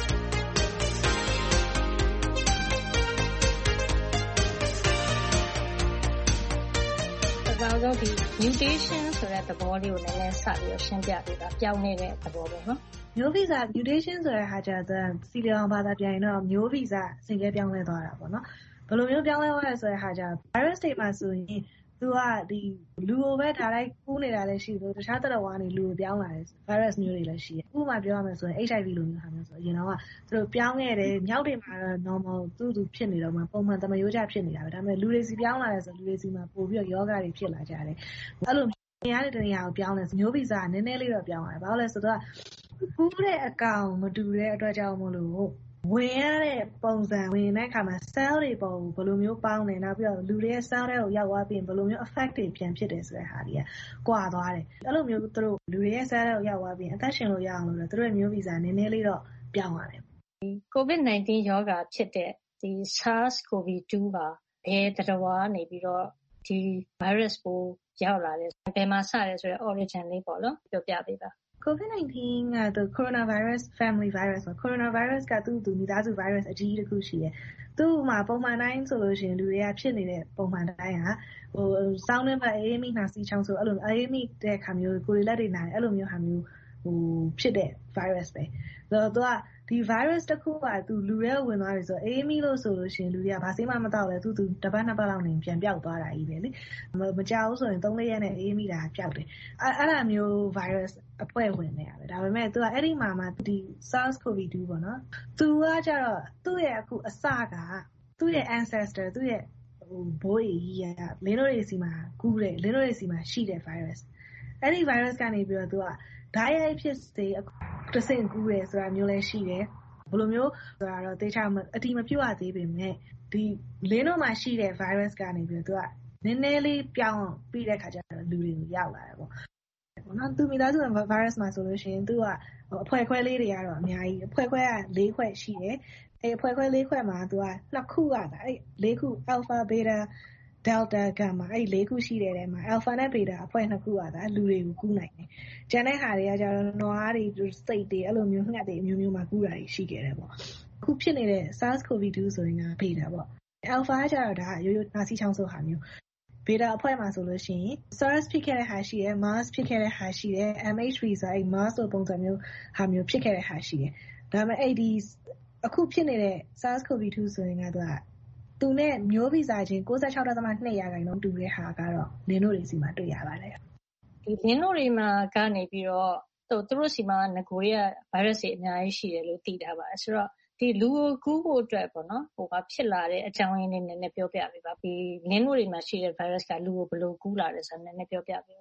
ဒါဆိုဒီ mutation ဆိုတဲ့သဘောလေးကိုလည်းနည်းနည်းစပြီးရှင်းပြပေးပါပြောင်းနေတဲ့သဘောပေါ့နော်မျိုးဗီဇ mutation ဆိုတဲ့ဟာကြတော့စီလီအောင်ဘာသာပြန်ရင်တော့မျိုးဗီဇဆင့်ကဲပြောင်းလဲသွားတာပေါ့နော်ဘယ်လိုမျိုးပြောင်းလဲသွားလဲဆိုတဲ့ဟာကြ virus တွေမှာဆိုရင်သူကဒီလူကိုပဲထားလိုက်ကူးနေတာလည်းရှိလို့တခြားတရဝါနေလူကိုပြောင်းလာတယ် virus မျိုးတွေလည်းရှိတယ်ဥပမာပြောရမယ်ဆိုရင် H I V လိုမျိုးဟာမျိုးဆိုအရင်တော့ကသူတို့ပြောင်းခဲ့တယ်မြောက်တွေမှာတော့ normal သူ့သူဖြစ်နေတော့မှပုံမှန်သမယိုးကျဖြစ်နေတာပဲဒါပေမဲ့လူတွေစီပြောင်းလာတယ်ဆိုလူတွေစီမှာပို့ပြီးတော့ယောဂတွေဖြစ်လာကြတယ်အဲ့လိုနေရာတဲ့နေရာကိုပြောင်းလဲမျိုးဗီဇကနည်းနည်းလေးတော့ပြောင်းလာတယ်ဘာလို့လဲဆိုတော့ကူးတဲ့အကောင်မတူတဲ့အတွက်ကြောင့်မို့လို့ဝင်ရတဲ့ပုံစံဝင်တဲ့အခါမှာ cell တွေပေါ်ဘယ်လိုမျိုးပေါင်းနေနောက်ပြီးတော့လူတွေရဲ့ cell တွေကိုရောက်သွားပြီးဘယ်လိုမျိုး effect တွေပြန်ဖြစ်တယ်ဆိုတဲ့ဟာတွေကကွာသွားတယ်အဲ့လိုမျိုးသူတို့လူတွေရဲ့ cell တွေကိုရောက်သွားပြီးအသက်ရှင်လို့ရအောင်လို့သူတို့ရဲ့မျိုးဗီဇနည်းနည်းလေးတော့ပြောင်းလာတယ် COVID nineteen ရောဂါဖြစ်တဲ့ဒီ SARS-C o V two ပါဘယ်တရဝါနေပြီးတော့ဒီ virus ပိုးရောက်လာတယ်ဘယ်မှာစတယ်ဆိုတဲ့ origin လေးပေါ့နော်ပြောပြပေးပါ COVID nineteen ကသူ coronavirus family virus ပေါ့ coronavirus ကသူ့သူမိသားစု virus အကြီးတစ်ခုရှိတယ်။သူ့မှာပုံမှန်တိုင်းဆိုလို့ရှိရင်လူတွေကဖြစ်နေတဲ့ပုံမှန်တိုင်းဟာဟိုစောင်းနေမှာအေးမိနှာစီးချောင်းဆိုအဲ့လိုအေးမိတဲ့ခါမျိုးကိုယ်လက်တွေနာတယ်အဲ့လိုမျိုးဟာမျိုးဟိုဖြစ်တဲ့ virus ပဲ။ဆိုတော့သူကဒီ virus တစ်ခုကသူလူတွေဝင်သွားပြီဆိုအေးမိလို့ဆိုလို့ရှိရင်လူတွေကဘာစိမှမတော့လဲသူသူတစ်ပတ်နှစ်ပတ်လောက်နေပြန်ပျောက်သွားတာကြီးပဲလေမကြောက်ဘူးဆိုရင်သုံးလေးရက်နဲ့အေးမိတာပျောက်တယ်အဲ့အဲ့လိုမျိုး virus အဖွဲ့ဝင်နေရတယ်ဒါပေမဲ့သူကအဲ့ဒီမှာမှဒီ SARS-C o V two ပေါ့နော်သူကကြတော့သူ့ရဲ့အခုအစကသူ့ရဲ့ ancestor သူ့ရဲ့ဟိုဘိုးကြီးကလင်းတို့တွေစီမှာကူးတယ်လင်းတို့တွေစီမှာရှိတဲ့ virus အဲ့ဒီ virus ကနေပြီးတော့သူကဓာတ်ရိုက်ဖြစ်စေတဆင့်ကူးတယ်ဆိုတာမျိုးလည်းရှိတယ်ဘယ်လိုမျိုးဆိုတာတော့တေချာအတိမပြုတ်ရသေးပေမဲ့ဒီလင်းတို့မှာရှိတဲ့ virus ကနေပြီးတော့သူကနည်းနည်းလေးပြောင်းပြီးတဲ့ခါကျတော့လူတွေကိုရောက်လာတယ်ပေါ့ပေါ့နော်သူမိသားစု virus မှာဆိုလို့ရှိရင်သူကအဖွဲခွဲလေးတွေကတော့အများကြီးအဖွဲခွဲက၄ခွဲရှိတယ်အဲအဖွဲခွဲ၄ခွဲမှာသူကနှစ်ခုကအဲ၄ခု alpha beta delta gamma အဲ့၄ခုရှိတဲ့ထဲမှာ alpha နဲ့ beta အဖွဲ့နှစ်ခုကသာလူတွေကိုကူးနိုင်တယ်။ကျန်တဲ့ဟာတွေကကျတော့နွားတွေစိတ်တွေအဲ့လိုမျိုးငှက်တွေအမျိုးမျိုးမှာကူးတာရှိခဲ့တယ်ပေါ့။အခုဖြစ်နေတဲ့ SARS-C o V two ဆိုရင်က beta ပေါ့။ alpha ကကျတော့ဒါရိုးရိုးနှာစီးချောင်းဆိုဟာမျိုး။ beta အဖွဲ့မှာဆိုလို့ရှိရင် SARS ဖြစ်ခဲ့တဲ့ဟာရှိတယ် MERS ဖြစ်ခဲ့တဲ့ဟာရှိတယ် M H three ဆိုအဲ့ MERS လိုပုံစံမျိုးဟာမျိုးဖြစ်ခဲ့တဲ့ဟာရှိတယ်။ဒါပေမဲ့အဲ့ဒီအခုဖြစ်နေတဲ့ SARS-C o V two ဆိုရင်ကတော့သူနဲ့မျိုးဗီဇချင်း၉၆.၂ ရာခိုင်နှုန်းတူတဲ့ဟာကတော့လင်းတို့တွေစီမှာတွေ့ရပါတယ်ဒီလင်းတို့တွေမှာကနေပြီးတော့သူတို့စီမှာငကိုတွေက virus တွေအများကြီးရှိတယ်လို့သိတာပါဆိုတော့ဒီလူကိုကူးဖို့အတွက်ပေါ့နော်ဟိုကဖြစ်လာတဲ့အကြောင်းရင်းလေးနည်းနည်းပြောပြပေးပါဒီလင်းတို့တွေမှာရှိတဲ့ virus ကလူကိုဘယ်လိုကူးလာလဲဆိုတာနည်းနည်းပြောပြပေးပါ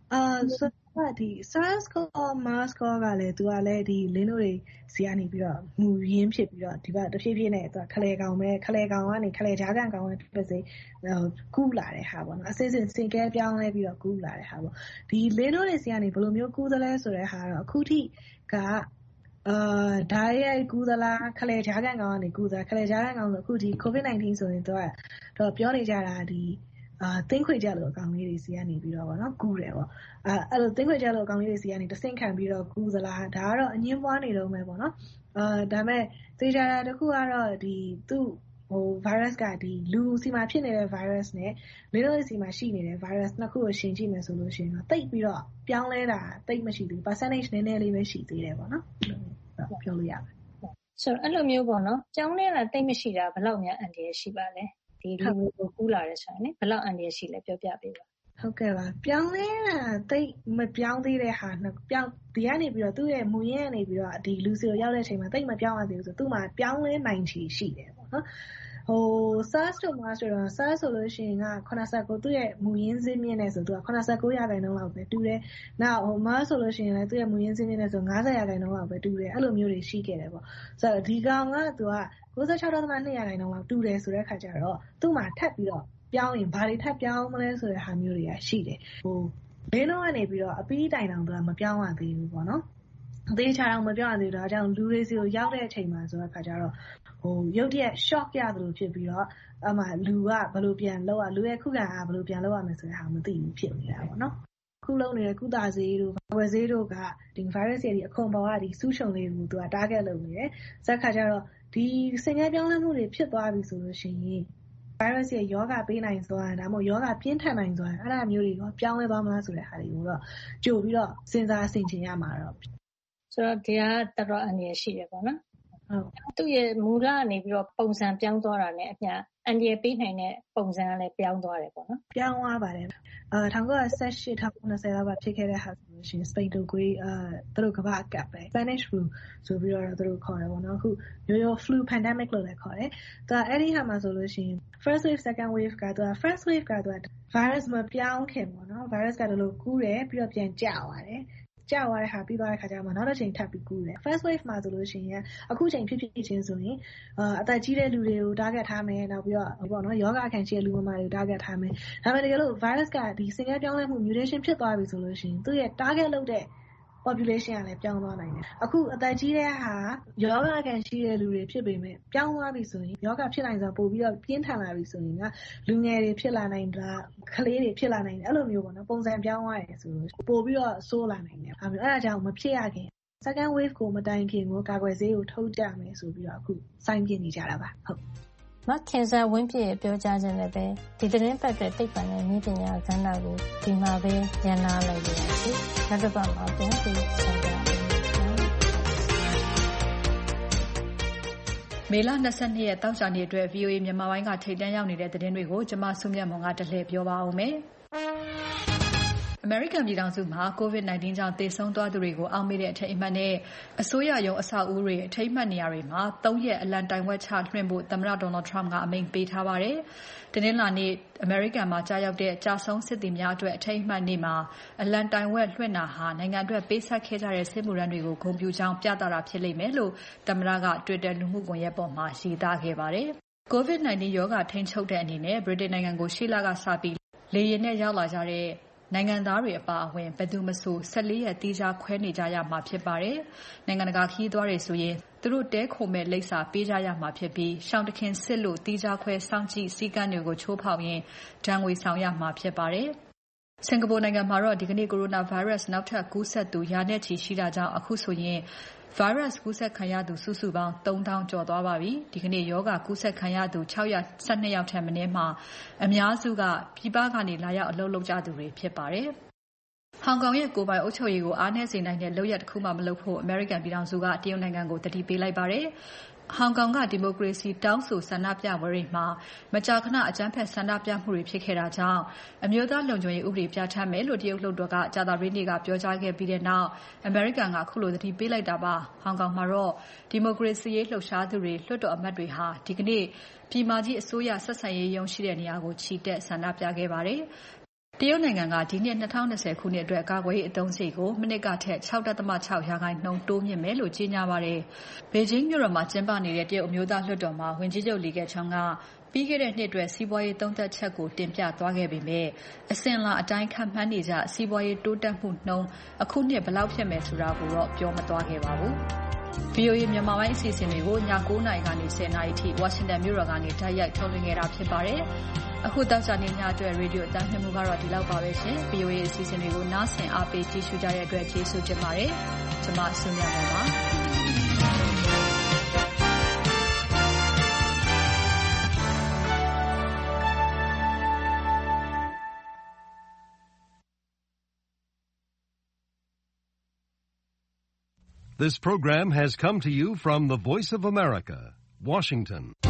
အာဆိုတော့ဒီ SARS ကော MERS ကောကလည်းသူကလည်းဒီလင်းတို့တွေစီကနေပြီးတော့မူရင်းဖြစ်ပြီးတော့ဒီဘက်တဖြည်းဖြည်းနဲ့သူကခလဲကောင်ပဲခလဲကောင်ကနေခလဲကြားကန်ကောင်ပဲစိကူးလာတဲ့ဟာပေါ့နော်အစစ်စစ်စင်ကဲပြောင်းလဲပြီးတော့ကူးလာတဲ့ဟာပေါ့ဒီလင်းတို့တွေစီကနေဘယ်လိုမျိုးကူးသလဲဆိုတဲ့ဟာတော့အခုထိကအာဒါရိုက်ကူးသလားခလဲကြားကန်ကောင်ကနေကူးသလားခလဲကြားကန်ကောင်ဆိုအခုဒီ COVID nineteen ဆိုရင်သူကတော့ပြောနေကြတာဒီအာတင်းခွေကြလို့အကောင်လေးတွေစီကနေပြီးတော့ဗောနော်ကူးတယ်ဗောအဲအဲ့လိုတင်းခွေကြလို့အကောင်လေးတွေစီကနေတဆင့်ခံပြီးတော့ကူးသလားဒါကတော့အငင်းပွားနေတော့မယ်ဗောနော်အာဒါမဲ့သေချာတာတစ်ခုကတော့ဒီသူ့ဟို virus ကဒီလူစီမှာဖြစ်နေတဲ့ virus နဲ့လင်းတို့စီမှာရှိနေတဲ့ virus နှစ်ခုကိုရှင်းကြည့်မယ်ဆိုလို့ရှိရင်တော့တိတ်ပြီးတော့ပြောင်းလဲတာတိတ်မရှိဘူး percentage နည်းနည်းလေးပဲရှိသေးတယ်ဗောနော်ပြောလို့ရပါတယ်ဆိုတော့အဲ့လိုမျိုးပေါ့နော်ပြောင်းလဲတာတိတ်မရှိတာဘယ်လောက်များအန်တီရရှိပါလဲဒီလူကိုကူးလာတဲ့ဆိုရင်လေဘယ်လောက်အန်တီရရှိလဲပြောပြပေးပါဟုတ်ကဲ့ပါပြောင်းလဲတာတိတ်မပြောင်းသေးတဲ့ဟာပြောင်းဒီကနေပြီးတော့သူ့ရဲ့မူရင်းကနေပြီးတော့ဒီလူစီကိုရောက်တဲ့အချိန်မှာတိတ်မပြောင်းရသေးဘူးဆိုသူ့မှာပြောင်းလဲနိုင်ချေရှိတယ်ပေါ့နော်ဟို SARS တို့ MERS တို့ SARS ဆိုလို့ရှိရင်ကeighty-nineသူ့ရဲ့မူရင်းစင်းမြင့်နဲ့ဆိုသူကeighty-nineရာခိုင်နှုန်းလောက်ပဲတူတယ်။နောက်ဟို MERS ဆိုလို့ရှိရင်လည်းသူ့ရဲ့မူရင်းစင်းမြင့်နဲ့ဆိုfiftyရာခိုင်နှုန်းလောက်ပဲတူတယ်။အဲ့လိုမျိုးတွေရှိခဲ့တယ်ပေါ့။ဆိုတော့ဒီကောင်ကသူကninety-six point twoရာခိုင်နှုန်းလောက်တူတယ်ဆိုတဲ့ခါကျတော့သူ့မှာထပ်ပြီးတော့ပြောင်းရင်ဘာတွေထပ်ပြောင်းမလဲဆိုတဲ့ဟာမျိုးတွေကရှိတယ်။ဟိုဘင်းလုံးကနေပြီးတော့အပီးတိုင်တောင်သူကမပြောင်းရသေးဘူးပေါ့နော်။အသေးချာတော့မပြောင်းရသေးတော့ဒါကြောင့်လူတွေစီကိုရောက်တဲ့အချိန်မှာဆိုတဲ့ခါကျတော့ဟိုရုပ်တရက် shock ရတယ်လို့ဖြစ်ပြီးတော့အမှလူကဘယ်လိုပြန်လောက်ရလူရဲ့ခုခံအားဘယ်လိုပြန်လောက်ရမယ်ဆိုတဲ့ဟာမသိဘူးဖြစ်နေတာပေါ့နော်ခုလုံးနေတဲ့ကုသဆေးတို့ဝယ်ဆေးတို့ကဒီ virus ရဲ့ဒီအခွန်ပေါ်ကဒီဆူးချုံလေးကိုသူက target လုပ်နေတယ်စက်ခါကျတော့ဒီစင်ငယ်ပြောင်းလဲမှုတွေဖြစ်သွားပြီဆိုလို့ရှိရင် virus ရဲ့ယောဂပေးနိုင်စွာဒါမှမဟုတ်ယောဂပြင်းထန်နိုင်စွာအဲ့ဒါမျိုးတွေကပြောင်းလဲသွားမလားဆိုတဲ့ဟာတွေကိုတော့ကြိုပြီးတော့စဉ်းစားဆင်ခြင်ရမှာတော့ဆိုတော့ဒီကတော်တော်အနေရရှိရပေါ့နော်ဟုတ်သူ့ရဲ့မူလကနေပြီးတော့ပုံစံပြောင်းသွားတာနဲ့အမျှအန်ဒီရပေးနိုင်တဲ့ပုံစံကလည်းပြောင်းသွားတယ်ပေါ့နော်ပြောင်းသွားပါတယ်အဲnineteen eighteen twentyလောက်ကဖြစ်ခဲ့တဲ့ဟာဆိုလို့ရှိရင် Spain တို့ကိုအဲသူတို့ကမ္ဘာကပ်ပဲ Spanish flu ဆိုပြီးတော့သူတို့ခေါ်တယ်ပေါ့နော်အခုရိုးရိုး flu pandemic လို့လည်းခေါ်တယ်သူကအဲ့ဒီဟာမှာဆိုလို့ရှိရင် first wave second wave ကသူက first wave ကသူက virus မပြောင်းခင်ပေါ့နော် virus ကတလို့ကူးတယ်ပြီးတော့ပြန်ကျသွားတယ်ကြောက်ရတဲ့ဟာပြီးသွားတဲ့ခါကျမှနောက်တစ်ချိန်ထပ်ပြီးကူးတယ် first wave မှာဆိုလို့ရှိရင်အခုချိန်ဖြစ်ဖြစ်ချင်းဆိုရင်အသက်ကြီးတဲ့လူတွေကို target ထားမယ်နောက်ပြီးတော့ပေါ့နော်ယောဂခံရှိတဲ့လူမမာတွေကို target ထားမယ်ဒါပေမဲ့တကယ်လို့ virus ကဒီစင်ကဲပြောင်းလဲမှု mutation ဖြစ်သွားပြီဆိုလို့ရှိရင်သူ့ရဲ့ target လုပ်တဲ့ population ကလည်းပြောင်းသွားနိုင်တယ်အခုအသက်ကြီးတဲ့ဟာယောဂခံရှိတဲ့လူတွေဖြစ်ပေမဲ့ပြောင်းသွားပြီဆိုရင်ယောဂဖြစ်နိုင်စွာပို့ပြီးတော့ပြင်းထန်လာပြီဆိုရင်ကလူငယ်တွေဖြစ်လာနိုင်တာကလေးတွေဖြစ်လာနိုင်တယ်အဲ့လိုမျိုးပေါ့နော်ပုံစံပြောင်းသွားတယ်ဆိုလို့ပို့ပြီးတော့ဆိုးလာနိုင်တယ်အဲ့ဒါကြောင့်မဖြစ်ရခင် second wave ကိုမတိုင်ခင်ကိုကာကွယ်ဆေးကိုထုတ်ကြမယ်ဆိုပြီးတော့အခုစိုင်းပြနေကြတာပါဟုတ်မခင်စာဝင်းပြည့်ပြောကြားခြင်းနဲ့ပဲဒီသတင်းပတ်တဲ့သိပ္ပံနဲ့နည်းပညာကဏ္ဍကိုဒီမှာပဲညှနာလိုက်ပါရစေ။နောက်တစ်ပတ်မှာပြန်ပြီးဆက်ကြပါမယ်။မေလ၂၂ရက်တောက်ကြနေ့အတွက် ဗွီအိုအေမြန်မာပိုင်းကထိပ်တန်းရောက်နေတဲ့သတင်းတွေကိုကျမစုမြတ်မွန်ကတလှည့်ပြောပါဦးမယ်။အမေရိကန်ပြည်ထောင်စုမှာ COVID nineteen ကြောင့်သေဆုံးသွားသူတွေကိုအောက်မေ့တဲ့အထိမ်းအမှတ်နဲ့အစိုးရရုံးအဆောက်အဦတွေအထိမ်းအမှတ်နေရာတွေမှာသုံးရက်အလံတိုင်ဝက်ချလွှင့်ဖို့သမ္မတ Donald Trump ကအမိန့်ပေးထားပါတယ်။တနင်္လာနေ့အမေရိကန်မှာကြာရောက်တဲ့ကြာဆုံးစစ်သည်များအတွက်အထိမ်းအမှတ်နေ့မှာအလံတိုင်ဝက်လွှင့်တာဟာနိုင်ငံအတွက်ပေးဆက်ခဲ့ကြတဲ့စစ်မှုထမ်းတွေကိုဂုဏ်ပြုကြောင်းပြသတာဖြစ်လိမ့်မယ်လို့သမ္မတက Twitter လူမှုကွန်ရက်ပေါ်မှာရေးသားခဲ့ပါတယ်။ COVID nineteen ရောဂါထိန်းချုပ်တဲ့အနေနဲ့ဗြိတိန်နိုင်ငံကိုရှေ့လကစပြီးလေယာဉ်နဲ့ရောက်လာကြတဲ့နိုင်ငံသားတွေအပါအဝင်ဘယ်သူမဆိုone fourရက်တီးခြားခွဲနေကြရမှာဖြစ်ပါတယ်။နိုင်ငံတကာခရီးသွားတွေဆိုရင်သူတို့တဲခိုမဲ့လိပ်စာပေးကြရမှာဖြစ်ပြီးရှောင်းတခင်စစ်လို့တီးခြားခွဲစောင့်ကြည့်စည်းကမ်းတွေကိုချိုးဖောက်ရင်ဒဏ်ငွေဆောင်ရမှာဖြစ်ပါတယ်။စင်ကာပူနိုင်ငံမှာတော့ဒီကနေ့ coronavirus နောက်ထပ်ကူးစက်သူရာနဲ့ချီရှိတာကြောင့်အခုဆိုရင်virus ကူးစက်ခံရသူစုစုပေါင်းသုံးသောင်းကျော်သွားပါပြီ။ဒီကနေ့ရောဂါကူးစက်ခံရသူ၆၁၂ယောက်ထက်မနည်းမှာအများစုကပြည်ပကနေလာရောက်အလုပ်လုပ်ကြသူတွေဖြစ်ပါတယ်။ဟောင်ကောင်ရဲ့ကိုယ်ပိုင်အုပ်ချုပ်ရေးကိုအားနည်းစေနိုင်တဲ့လုပ်ရပ်တစ်ခုမှမလုပ်ဖို့အမေရိကန်ပြည်ထောင်စုကတရုတ်နိုင်ငံကိုတတိပေးလိုက်ပါတယ်။ဟောင်ကောင်ကဒီမိုကရေစီတောင်းဆိုဆန္ဒပြပွဲတွေမှာမကြာခဏအကြမ်းဖက်ဆန္ဒပြမှုတွေဖြစ်ခဲ့တာကြောင့်အမျိုးသားလုံခြုံရေးဥပဒေပြဋ္ဌာန်းမယ်လို့တရုတ်လွှတ်တော်ကကြာသပတေးနေ့ကပြောကြားခဲ့ပြီးတဲ့နောက်အမေရိကန်ကခုလိုသတိပေးလိုက်တာပါ။ဟောင်ကောင်မှာတော့ဒီမိုကရေစီရေးလှုပ်ရှားသူတွေလွှတ်တော်အမတ်တွေဟာဒီကနေ့ပြည်မကြီးအစိုးရဆက်ဆံရေးရုံးရှိတဲ့နေရာကိုချီတက်ဆန္ဒပြခဲ့ပါတယ်။တရုတ်နိုင်ငံကဒီနှစ်၂၀၂၀ခုနှစ်အတွက်ကာကွယ်ရေးအသုံးစရိတ်ကိုမနှစ်ကထက် ၆.၆ ရာခိုင်နှုန်းတိုးမြှင့်မယ်လို့ကြေညာပါတယ်။ဘေဂျင်းမြို့တော်မှာကျင်းပနေတဲ့တရုတ်အမျိုးသားလွှတ်တော်မှာဝန်ကြီးချုပ်လီကချောင်းကပြီးခဲ့တဲ့နှစ်အတွက်စီးပွားရေးသုံးသပ်ချက်ကိုတင်ပြသွားခဲ့ပေမဲ့အစဉ်အလာအတိုင်းခန့်မှန်းနေကြစီးပွားရေးတိုးတက်မှုနှုန်းအခုနှစ်ဘယ်လောက်ဖြစ်မယ်ဆိုတာကိုတော့ပြောမသွားခဲ့ပါဘူး။ V O A မြန်မာပိုင်းအစီအစဉ်တွေကိုည၉နာရီကနေ၁၀နာရီထိဝါရှင်တန်မြို့တော်ကနေတိုက်ရိုက်ထုတ်လွှင့်ခဲ့တာဖြစ်ပါတယ်။အခုတောက်ကြနေညအတွက်ရေဒီယိုအသံလွှင့်မှုကတော့ဒီလောက်ပါပဲရှင်။ V O A အစီအစဉ်တွေကိုနားဆင်အားပေးကြည့်ရှုကြတဲ့အတွက်ကျေးဇူးတင်ပါတယ်။ကျွန်မဆုမြတ်ပါ။ This program has come to you from the Voice of America, Washington.